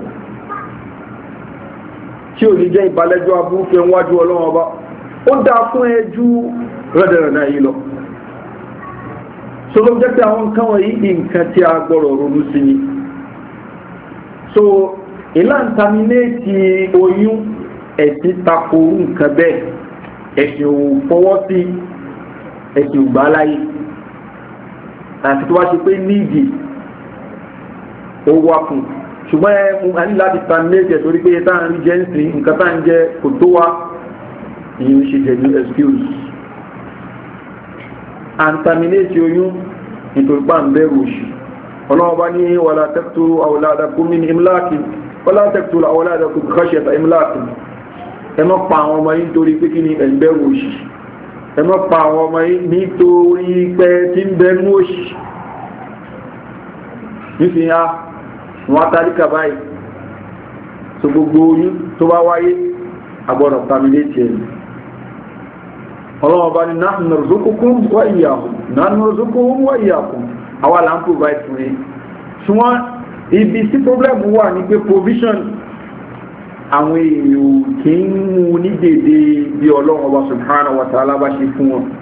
S1: tí ò ní jẹ́ ìbálẹ́jọ́ abúrúfẹ́ wájú ọlọ́wọ́ ọba ó dá fún ẹjú rẹ̀dẹ̀rẹ̀dẹ̀ yìí lọ so ló jẹ́ pé àwọn nǹkan wọ̀nyí nǹkan tí a gbọ́rọ̀ ronú sí ni so ìlànà terminate oyún ẹ̀sìn tako nǹkan bẹ́ẹ̀ ẹ̀sìn ò fọwọ́ sí ẹ̀sìn ò gbà láyé àti tó wá ṣe pé níìdì ó wá fún ṣùgbọ́n ẹ mú a ní láti terminate torí pé tá à ń jẹ́ ń sìn nǹkan tá à ń jẹ kò tó wá ìyẹn ṣe jẹ́ ní excuse and terminate oyún nítorí pa ń bẹ̀rù òṣì ọlọ́wọ́ bá ní wala taqtulu awladakum min imlakin wala taqtulu awladakum khashyata imlakin ẹ má pa àwọn ọmọ yín nítorí pé kí ni ẹ̀ ń bẹ̀rù òṣì ẹ má pa àwọn ọmọ yín nítorí pé tí ń bẹ̀rù òṣì nífi ha wọn atálíkà báyìí tó gbogbo oyún tó bá wáyé agbọ́dọ̀ terminate ẹ̀ ọlọ́wọ́ bá ní nahnu narzuqukum wa iyyahum nahnu narzuquhum wa iyyakum àwa là ń provide fún yín ṣùgbọ́n ibi tí problem wà ní pé provision àwọn èèyàn kì í mú ní dèdè bí ọlọ́run ọba subhanahu wa ta'ala bá ṣe fún wọn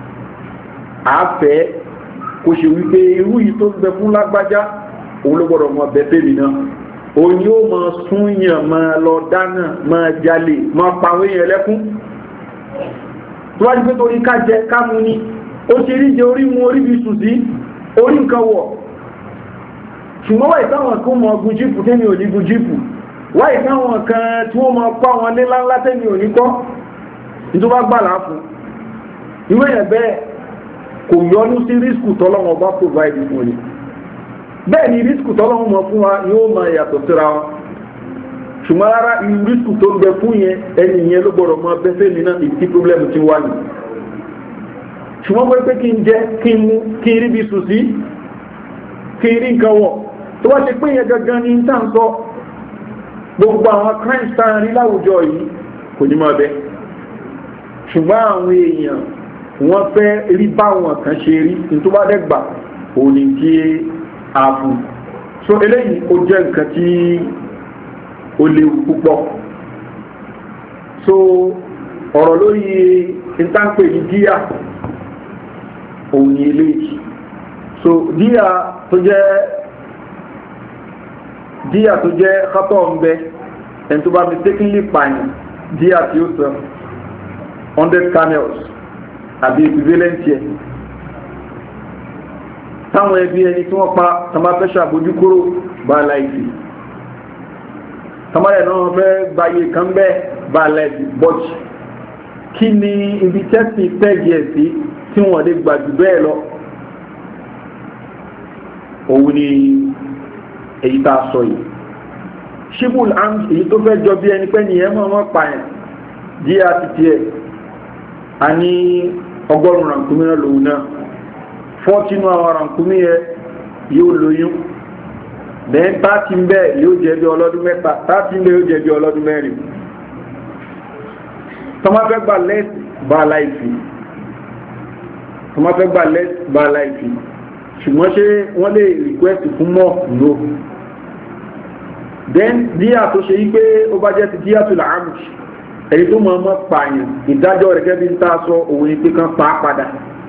S1: àáfẹ́ kò ṣe wípé irú yìí tó ń bẹ fún lágbájá òun ló gbọ́dọ̀ mọ bẹ́ẹ̀ mi náà òun yóò máa súnyàn máa lọ dáná máa jalè máa pa àwọn èèyàn lẹ́kún tó wájú pé torí ká jẹ ká mú ni ó ṣe rí jẹ orí mu orí bí sùn sí orí nǹkan wọ̀ ṣùgbọ́n wáyé táwọn kan mọ gun jíìpù tẹ́mi ò ní gun jíìpù wáyé táwọn kan tí wọ́n máa kọ́ àwọn ilé ńláńlá tẹ́mi ò ní kọ́ nítorí wọ́n gbà láàfún ìwé yẹn bẹ́ẹ̀ kò yọnu sí rísíkù tọ́lọ́wọ́n bá provide fún ni bẹ́ẹ̀ ni rísíkù tọ́lọ́wọ́n mọ̀ fún wa yóò máa yàtọ̀ síra wọn ṣùgbọ́n rárá irú rísíkù tó ń bẹ fún yẹn ẹni yẹn ló gbọ́dọ̀ mọ bẹ́sẹ̀ mi náà ìdí pírọ́blẹ́mù ti wá ní ṣùgbọ́n pé pé kí n jẹ kí n mú kí n rí bí sùn sí kí n rí nǹkan wọ̀ tó wá ṣe pé yẹn gangan ní tá à ń sọ gbogbo àwọn crimes tá à ń rí láwùjọ yìí kò ní máa bẹ ṣùgbọ́n àwọn èèyàn wọ́n fẹ́ rí báwọn kan ṣe rí nítorí bá dẹ́gbà òní tí a fún so eléyìí ó jẹ́ nǹkan tí ó léwu púpọ̀ so ọ̀rọ̀ lórí ìtànpè ní díà òun ni eléyìí so díà tó jẹ́ díà tó jẹ́ kátọ̀ ń bẹ ẹni tó bá mistakenly pààyàn díà tí ó sọ hundred camels àbí equivalent yẹ táwọn ẹbí ẹni tí wọ́n pa tàbá fẹ́ ṣàbójú kúrò bá láìsí tàbá ẹ̀ náà fẹ́ gbáyé kan bẹ́ bá láìsí bọ́ọ̀ṣì kí ni ibi tẹ́sí pẹ́ẹ̀gì ẹ̀ sí tí wọ́n lè gbà jù bẹ́ẹ̀ lọ òun ni èyí tá a sọ yìí ṣíbùl am èyí tó fẹ́ jọ bí ẹni pẹ́ nìyẹn mọ́ wọ́n pààyàn díẹ̀ àti tiẹ̀ a ní ọgọ́rùn-ún rànkúmí náà lòun náà fọ́tínú àwọn rànkúmí yẹ yóò lóyún then tààtì ń bẹ́ yóò jẹ́ bí ọlọ́dún mẹ́ta tààtì ń bẹ́ yóò jẹ́ bí ọlọ́dún mẹ́rin tọ́máfẹ́ gbà lẹ́sì bá láìsí tọ́máfẹ́ gbà lẹ́sì bá láìsí ṣùgbọ́n ṣé wọ́n lè request fún mọ́ no then díà tó ṣe yí pé ó bá jẹ́ ti díà tó làámù ẹni tó mọ̀ ọmọ pààyàn ìdájọ́ rẹ̀ gẹ́gẹ́ bí ń tà sọ òun ni pé kán pa á padà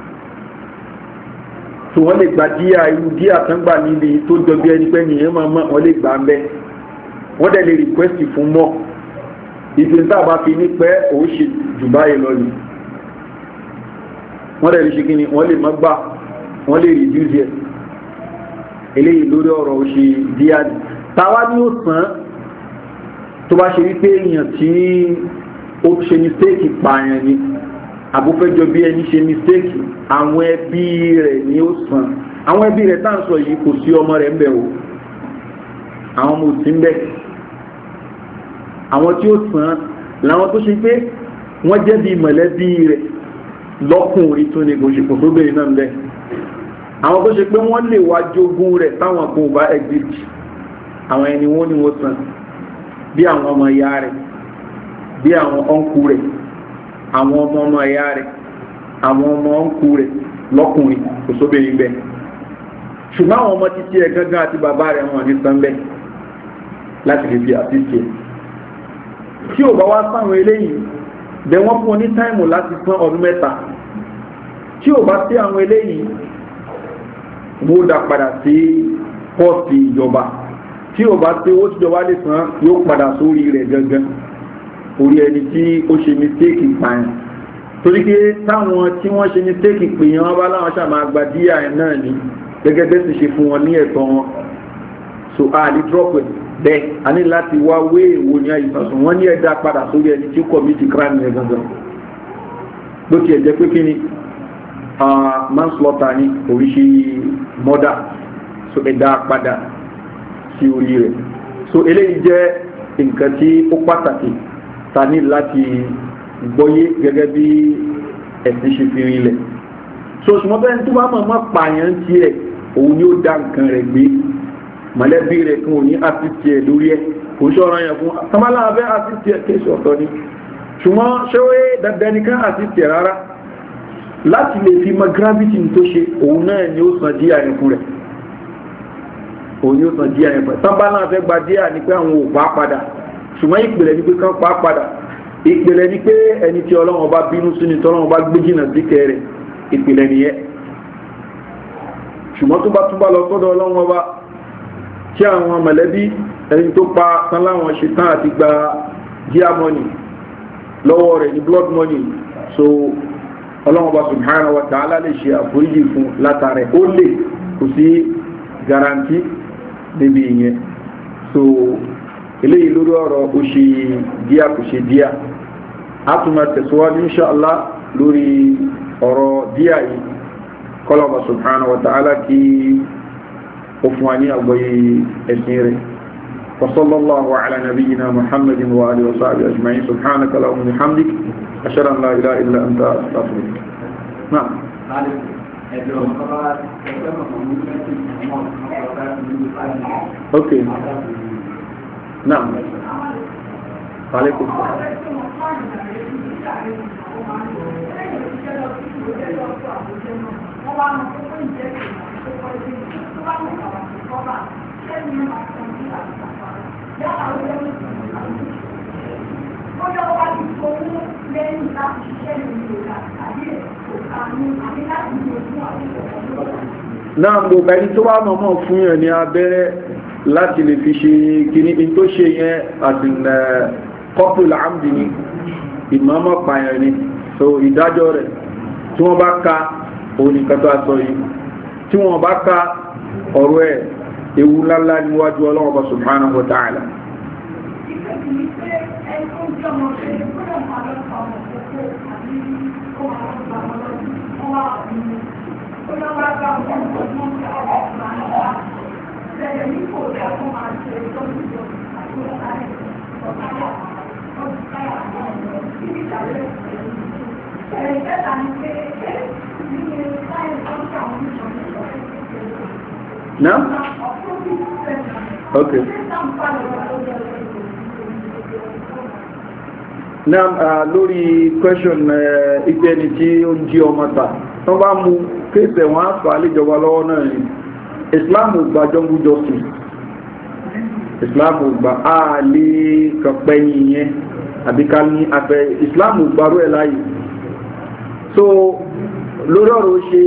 S1: tó wọ́n lè gba díà irú díà tán gbà níbi tó jọ bí ẹni pé nìyẹn máa mọ̀ wọ́n lè gbà ń bẹ́ wọ́n dẹ̀ lè request fún mọ́ ìdí ń tàbá fi ní pẹ́ òun ṣe jù báyìí lọ ni wọ́n dẹ̀ lè ṣe kí ni wọ́n lè má gbà wọ́n lè reduce ẹ̀ eléyìí lórí ọ̀rọ̀ òṣè díà ni tàwa ni ó sàn tó bá ṣe wípé èèyàn tí ó ṣe mistake pààyàn ni àbúfẹ́jọ bí ẹni ṣe mistake àwọn ẹbí rẹ̀ ni ó sàn àwọn ẹbí rẹ̀ tá à ń sọ yìí kò sí ọmọ rẹ̀ ń bẹ̀ o àwọn ọmọ òsì ń bẹ̀ àwọn tí ó sàn làwọn tó ṣe pé wọ́n jẹ́ bí mọ̀lẹ́bí rẹ̀ lọ́kùnrin tó ní gòṣèpọ̀ tó bẹ̀rẹ̀ náà ń bẹ̀ àwọn tó ṣe pé wọ́n lè wá jogún rẹ̀ táwọn kan ò bá exist àwọn ẹni wọ́n ni wọ́n sàn bí àwọn ọmọ ìyá rẹ̀ bí àwọn ọ̀nkú rẹ̀ àwọn ọmọ ọmọ ìyá rẹ̀ àwọn ọmọ ọ̀nkú rẹ̀ lọ́kùnrin kò sóbìnrin bẹ́ẹ̀ ṣùgbọ́n àwọn ọmọ títí ẹ̀ gángan àti bàbá rẹ̀ wọn ní san bẹ́ẹ̀ láti lè fi àtìsí ẹ̀ tí ò bá wá sáwọn eléyìí bẹ́ wọ́n fún ọ ní táìmù láti san ọdún mẹ́ta tí ò bá sí àwọn eléyìí mo dá padà sí pọ́ọ̀sì ìjọba tí ò bá pé owó tíjọba lè san yóò padà sórí rẹ̀ gangan orí ẹni tí ó ṣe mistake pààyàn torí pé táwọn tí wọ́n ṣe mistake pèèyàn wọn bá láwọn ṣàmà àgbà díà ẹ̀ náà ni gẹ́gẹ́ bẹ́ẹ̀ sì ṣe fún wọn ní ẹ̀tọ́ wọn so a lè drop it bẹ́ẹ̀ a ní láti wá wé èwo ní àyíká sùn wọ́n ní ẹ̀dá padà sórí ẹni tí ó commit crime rẹ̀ gangan bó tiẹ̀ jẹ́ pé kí ni manslaughter ní oríṣi murder so ẹ̀dá padà sí orí rẹ̀ so eléyìí jẹ́ nǹkan tí ó pàtàkì ta ní láti gbọ́yé gẹ́gẹ́ bí ẹ̀sìn ṣe fi rinlẹ̀ so ṣùgbọ́n bẹ́ẹ̀ tó bá mọ̀ mọ́ pààyàn tiẹ̀ òun ni ó dá nǹkan rẹ̀ gbé mọ̀lẹ́bí rẹ̀ kí wọ́n ní assist ẹ̀ lórí ẹ̀ kò ń ṣọ́ra yẹn fún tamala abẹ́ assist ẹ̀ kéṣù ọ̀tọ̀ ni ṣùgbọ́n ṣẹ́wé dandan nìkan assist ẹ̀ rárá láti lè fi mọ gravity tó ṣe òun náà ni ó san díà yẹn fún rẹ̀ òun ni ó san díà yẹn fún rẹ̀ tamala fẹ́ gba díà ni pé àwọn ò pa padà ṣùgbọ́n ìpìlẹ̀ ni pé kán pa padà ìpìlẹ̀ ni pé ẹni tí Ọlọ́run ọba bínú sí ni tí Ọlọ́run ọba gbé jìnnà sí kẹrẹ̀ ìpìlẹ̀ nìyẹn ṣùgbọ́n tó bá túbà lọ sọ́dọ̀ Ọlọ́run ọba tí àwọn mọ̀lẹ́bí ẹni tó pa tán láwọn ṣetán àti gba díà money lọ́wọ́ rẹ̀ ní blood money so Ọlọ́run ọba subhanahu wa ta'ala lè ṣe àforíjì fún látàrẹ ó lè kò sí garanti níbi ìyẹn so eléyìí lórí ọ̀rọ̀ ó ṣe díà kò ṣe díà a tún máa tẹ̀síwájú inṣáàlá lórí ọ̀rọ̀ díà yìí kọ́lọ̀bà subhanahu wa ta'ala kí ó fún wa ní àgbọ́yé ẹ̀sìn rẹ̀ wa sallallahu ala nabiyyina muhammadin wa alihi wa sahbihi ajma'in subhanaka allahumma wa bihamdik ashhadu an la ilaha illa anta astaghfiruka na'am okay نعم عليكم náà gbogbo ẹni tó wá mọ̀mọ́ fún yàn ní abẹ́rẹ́ láti lè fi ṣe kìíní in tó ṣe yẹn àti kọ́pùlù àmdì ní ìmọ̀ọ́mọ̀ pààyàn ni so ìdájọ́ rẹ̀ tí wọ́n bá ka òun nìkan tó aṣọ yìí tí wọ́n bá ka ọ̀rọ̀ ẹ̀ ewu ńláńlá níwájú Ọlọ́run bá subhanahu wa ta'ala. No? Okay. Now, uh, lórí question ìpé ẹni tí ó ń jí ọmọ ta wọ́n bá mú kéèsẹ̀ wọ́n á fà á léjọba lọ́wọ́ náà ni Islam ò gba jungle justice Islam ò gba á lè kọ̀pẹ́ yìnyẹn àbíká ní afẹ́ Islam ò gbarú ẹ̀ láyé so lórí ọ̀rọ̀ ṣe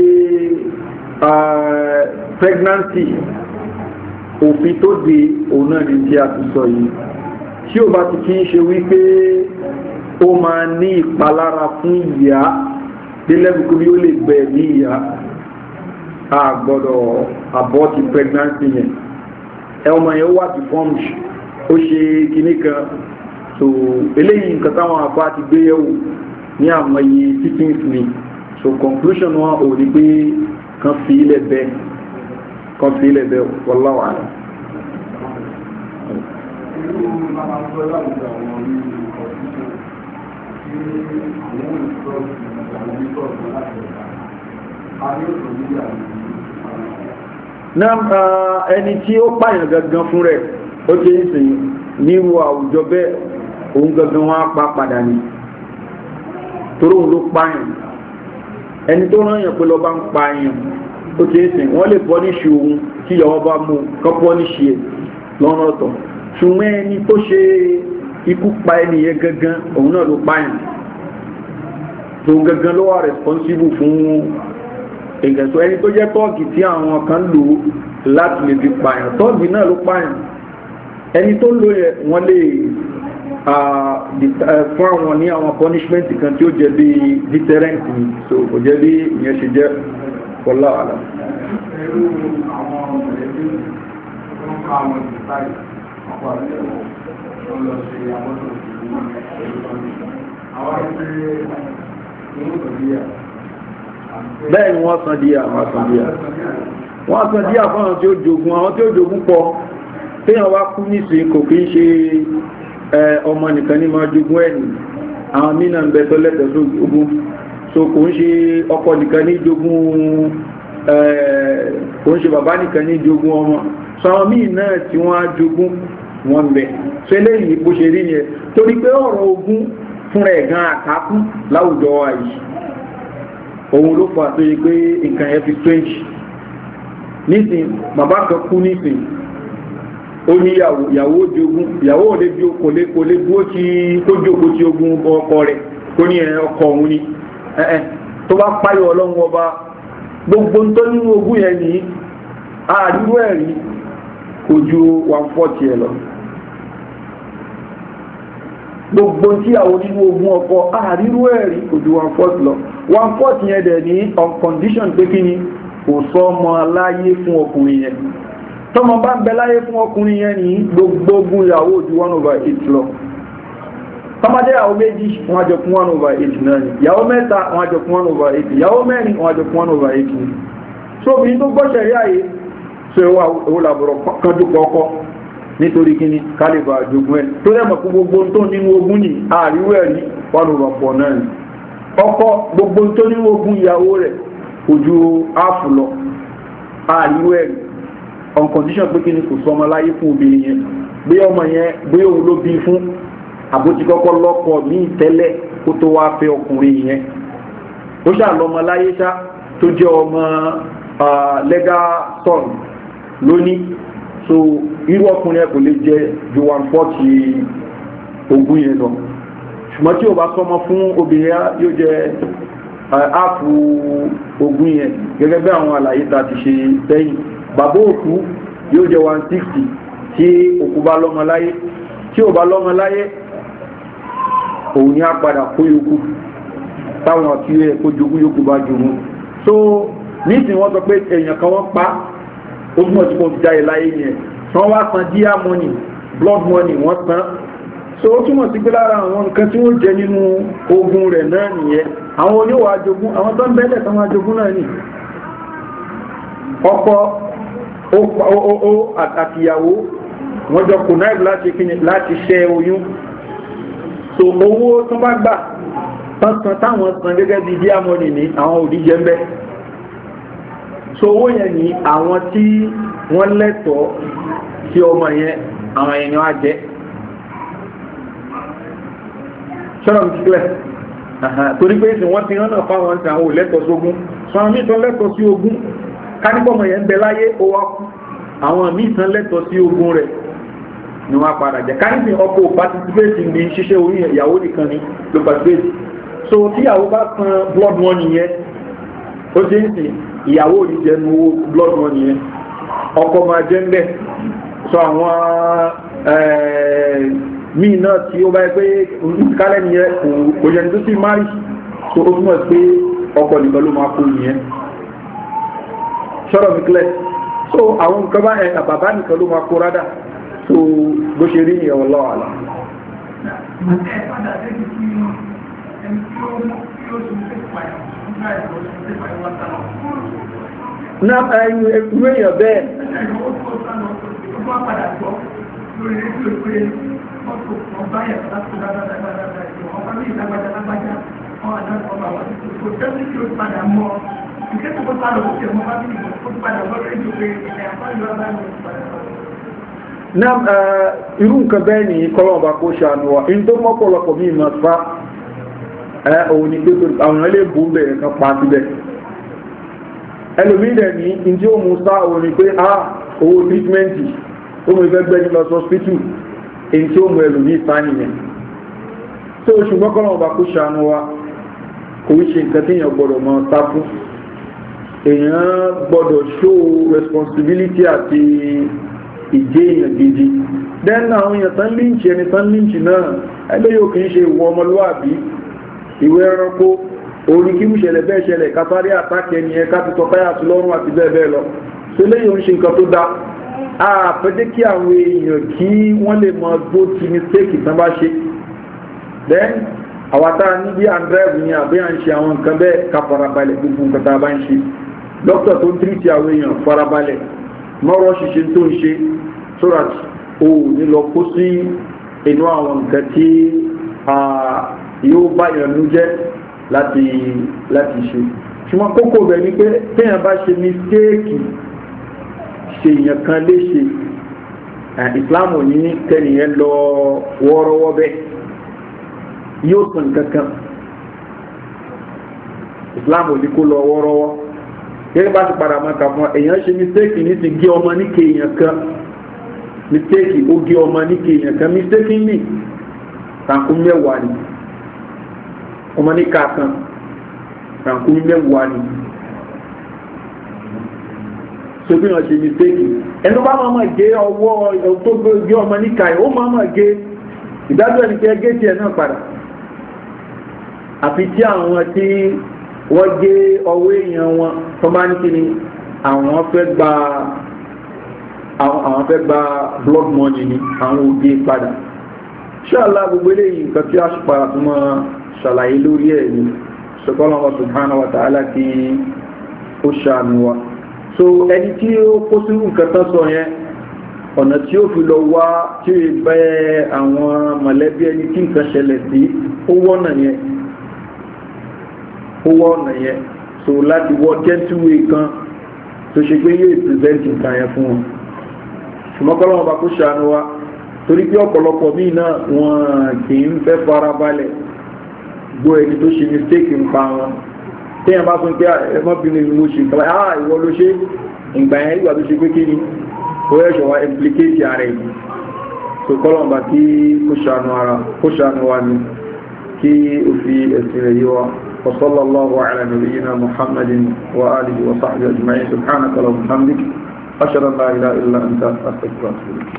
S1: pregnancy òfin tó di òun náà ní tí a ti sọ yìí tí ó bá ti kí ń ṣe wípé ó máa ní ìpalára fún ìyá délẹ́bùkú bí ó lè gbẹ̀ ní ìyá a gbọ́dọ̀ abort pregnancy yẹn ẹ ọmọ yẹn ó wà deformed ó ṣe kíní kan so eléyìí nǹkan táwọn àbá ti gbé yẹ̀wò ní àwọn iye teachings ni so conclusion wọn ò ní pé kan fi ilẹ̀ bẹ́ẹ̀ kan fi ilẹ̀ bẹ́ẹ̀ wallahu a'lam. náà ẹni tí ó pààyàn gangan fún rẹ̀ ó jẹ́ ìsìn nírú àwùjọ bẹ́ẹ̀ òun gangan wọn á pa padà ní torí òun ló pààyàn ẹni tó rán yàn pé lọ bá ń pààyàn ó jẹ́ ìsìn wọ́n lè pọ́ níṣì òun tí ìyàwó bá mú kọ́ pọ́ níṣì ẹ̀ lọ́nà ọ̀tọ̀ ṣùgbọ́n ẹni tó ṣe ikú pa ẹni yẹn gangan òun náà ló pààyàn tó gangan ló wà responsible fún ìgbẹ̀sọ́ ẹni tó jẹ́ tọ́ọ̀gì tí àwọn kan lò láti lè fi pààyàn tọ́ọ̀gì náà ló pààyàn ẹni tó lò yẹ wọ́n lè fún àwọn ní àwọn punishment kan tí ó jẹ́ bí deterrent ni so kò jẹ́ bí ìyẹn ṣe jẹ́ wallahu a'lam. Bẹ́ẹ̀ ni wọ́n san díà wọ́n san díà wọ́n san díà fún àwọn tí ó jogun àwọn tí ó jogun pọ̀ téèyàn wá kú nísìnyí kò kí ń ṣe ọmọ nìkan ní máa jogun ẹ̀yìn àwọn mìíràn ń bẹ tó lẹ́tọ̀ọ́ sógun so kò ń ṣe ọkọ nìkan ní jogun kò ń ṣe bàbá nìkan ní jogun ọmọ so àwọn míì náà tí wọ́n á jogun wọ́n bẹ̀ so eléyìí bó ṣe rí yẹn torí pé ọ̀rọ̀ ogun fúnra ẹ̀ gan àkákú láwùjọ àyè òun ló fà tó yẹ pé nǹkan yẹn fi strange nísìn bàbá kan kú nísìn ó ní ìyàwó jogun ìyàwó ò lè bí kò lè kò lè dúró tí tó jókòó tí ogun ọkọ rẹ̀ tó ní ọkọ òun ni ẹ̀ẹ́ tó bá páyọ̀ ọlọ́run ọba gbogbo tó nínú ogun yẹn ní àdúró ẹ̀rí kò ju one forty ẹ̀ lọ gbogbo tí àwọn nínú ogun ọkọ àdúró ẹ̀rí kò ju one forty lọ one forty yẹn dẹ̀ ní on condition pé kí ni kò sọ ọmọ aláyé fún ọkùnrin yẹn tọ́mọ bá ń bẹ láyé fún ọkùnrin yẹn ní gbogbo ogun ìyàwó ju one over eight lọ tọ́mọdé ìyàwó méjì wọ́n àjọ fún one over eight náà ni ìyàwó mẹ́ta wọ́n àjọ fún one over eight ìyàwó mẹ́rin wọ́n àjọ fún one over eight ni so obìnrin tó gbọ́ṣẹ̀ rí àyè so ewu làbọ̀rọ̀ kanjú kọ́kọ́ nítorí kíní kálíbà àjogún ẹ̀ tó dẹ̀ mọ̀ fún gbogbo tó nínú ogun ní àríwẹ̀ rí one over four náà ni ọkọ gbogbo tó nínú ogun ìyàwó rẹ̀ kò ju áàfù lọ àríwẹ̀ rí on condition pé kíní kò sọmọ láyé fún obìnrin yẹn bí ọmọ yẹn bí òun ló bí fún àbótí kọ́kọ́ lọ́kọ míì tẹ́lẹ̀ kó tó wá fẹ́ ọkùnrin yẹn ó ṣàlọ́mọ láyé ṣá tó jẹ́ ọmọ legal son lónìí so irú ọkùnrin ẹ kò lè jẹ ju one forty ogún yẹn lọ ṣùgbọ́n tí o bá sọmọ fún obìnrin yóò jẹ áàpù ogún yẹn gẹ́gẹ́ bí àwọn àlàyé ta ti ṣe sẹ́yìn bàbá òkú yóò jẹ one sixty tí òkú bá lọ́mọ láyé tí o bá lọ́mọ láyé òun ní á padà kó yòókù táwọn àti ẹ̀ kó jogún yòókù bá jogún so nísìnyí wọ́n sọ pé èèyàn kan wọ́n pa ó túnmọ̀ tí kò ti jáde láyé yẹn wọ́n wá san díà money blood money wọ́n san so ó túnmọ̀ sí pé lára àwọn nǹkan tí wọ́n jẹ nínú ogun rẹ̀ náà nìyẹn àwọn oníwà àjogún àwọn tó ń bẹ́lẹ̀ tán àjogún náà nì ọkọ ó àtìyàwó wọ́n jọ kò náà láti ṣẹ́ oyún so owó tó bá gbà tán san táwọn san gẹ́gẹ́ bí díà money ní àwọn òdíjẹ́ ń bẹ́ so owó yẹn ni àwọn tí wọ́n lẹ́tọ̀ọ́ sí ọmọ yẹn àwọn èèyàn á jẹ́ ṣọ́rọ̀ mi kílẹ̀ torí pé ìsìn wọ́n ti rán náà fáwọn tí àwọn òlẹ́tọ̀ọ́ sógún so àwọn míì tán lẹ́tọ̀ọ́ sí ogún kánípọ̀mọ̀ yẹn ń bẹ láyé ó wá kú àwọn míì tán lẹ́tọ̀ọ́ sí ogún rẹ̀ ni wọ́n á padà jẹ́ kánípì ọkọ̀ participate ní ṣíṣẹ́ orí ìyàwó nìkan ni ló participate so tí ìyàwó bá san blood money yẹn ó ṣe ń sìn ìyàwó ò ní jẹnu owó blood money yẹn ọkọ máa jẹ ń bẹ so àwọn míì náà tí ó bá yẹ pé kálẹ̀ nìyẹn kò yẹn tó sì márì so ó túmọ̀ pé ọkọ nìkan ló máa kó nìyẹn ṣọ́rọ̀ mi clear so àwọn nǹkan bá ẹ̀ bàbá nìkan ló máa kó rádà so bó ṣe rí nìyẹn wallahu a'lam. na ẹ̀yìn ẹ̀kúrú èèyàn bẹ́ẹ̀ na irú nǹkan bẹ́ẹ̀ ni kọ́lọ̀ọ̀bá kó ṣàánú wa in tó mọ́pọ̀lọpọ̀ mí mọ̀ fá òun ni pé àwọn ilé bú bẹ̀rẹ̀ kan pa síbẹ̀ ẹlòmídẹ̀ ní ìdí ó mú sá òun ni pé ah owó tírítímẹ́ǹtì ó mú ìfẹ́ gbẹ́ni lọ sọ́spítù èyí tí ó mú ẹlòmí sá nìyẹn tó ṣùgbọ́n kọ́lọ̀ọ̀bá kó ṣàánú wa kò ń ṣe nǹkan tí èèyàn gbọ́dọ̀ mọ́ sá fún èèyàn gbọ́dọ̀ show responsibility àti ìjẹ́ èèyàn gidi then àwọn èèyàn tán lynch ẹni tán lynch náà ẹgbẹ́ yóò kìí ṣe ìwọ ọmọlúwàbí ìwé ẹranko orí kí mú ṣẹlẹ̀ bẹ́ẹ̀ ṣẹlẹ̀ kátárí àtàkì ẹni ẹ káti tọ́ táyà sí lọ́rùn àti bẹ́ẹ̀ bẹ́ẹ̀ lọ so lẹ́yìn òun ṣe nǹkan tó dá àpẹjẹ́ kí àwọn èèyàn kí wọ́n lè mọ gbó ti mistake tán bá ṣe then àwátá ní bí andrew ní àbí à ń ṣe àwọn nǹkan bẹ́ẹ̀ ká farabalẹ̀ gbogbo nǹkan tá a bá ń ṣe dókítà tó ń tírìtì àwọn èèyàn farabalẹ̀ mọ́rọ̀ ṣiṣẹ́ tó ń ṣe so that o ní lọ kó sí inú àwọn nǹkan tí yóò báyàn ló jẹ́ láti láti ṣe ṣùgbọ́n kókó bẹ̀ ni pé téèyàn bá ṣe mistake ṣe èèyàn kan léṣe ìsìláàmù ní kẹ́nìyàn lọ wọ́ọ́rọ́wọ́ bẹ́ẹ̀ yóò sàn kankan ìsìláàmù ní kó lọ wọ́ọ́rọ́wọ́ gẹ́gẹ́ bá ti padà máa kà fún èèyàn ṣe mistake ní ti gé ọmọ ní kéèyàn kan mistake ó gé ọmọ ní kéèyàn kan mistake ní tàǹkú mẹ́wàá ni ọmọ ní kàkan tàǹkú mẹ́wàá ni so bí wọ́n ṣe mistake ẹni bá máa máa gé ọwọ́ tó gé ọmọ ní kàí ó máa máa gé ìdájọ́ ẹni pé ẹgé tiẹ̀ náà padà àfi tí àwọn tí wọ́n gé ọwọ́ èèyàn wọn tó bá ní kíni àwọn fẹ́ gba àwọn fẹ́ gba blood money ni àwọn ògé padà ṣáàlá gbogbo eléyìí nǹkan tí a ṣe padà tó máa ṣàlàyé lórí ẹ̀ ni ṣùgbọ́n Allah subhanahu wa ta'ala kí ó ṣàánú wa so ẹni tí ó kó sínú nǹkan tán sọ yẹn ọ̀nà tí ó fi lọ wá tí ó bẹ́ àwọn mọ̀lẹ́bí ẹni tí nǹkan ṣẹlẹ̀ sí ó wọ́nà yẹn ó wọ́nà yẹn so láti wọ́ gentleman kan tó ṣe pé yóò present nǹkan yẹn fún wọn ṣùgbọ́n kọ́ lọ́wọ́ bá kó ṣàánú wa torí pé ọ̀pọ̀lọpọ̀ míì náà wọn kì í fẹ́ farabalẹ̀ gbọ́ ẹni tó ṣe mistake ń pa wọn téèyàn bá fún pé ẹmọ́bìnrin ni mo ṣe nǹkan báyìí ah ìwọ ló ṣe ìgbà yẹn ìgbà tó ṣe pé kí ni ó yẹ ṣọwọ́ implicate ara ẹ̀ so kọ́lọ̀ bá kí kó ṣàánú ara kó ṣàánú wa ni kí ó fi ẹ̀sìn rẹ̀ yí wa وصلى الله على نبينا محمد وآله وصحبه أجمعين سبحانك اللهم وبحمدك أشهد أن لا إله إلا أنت أستغفرك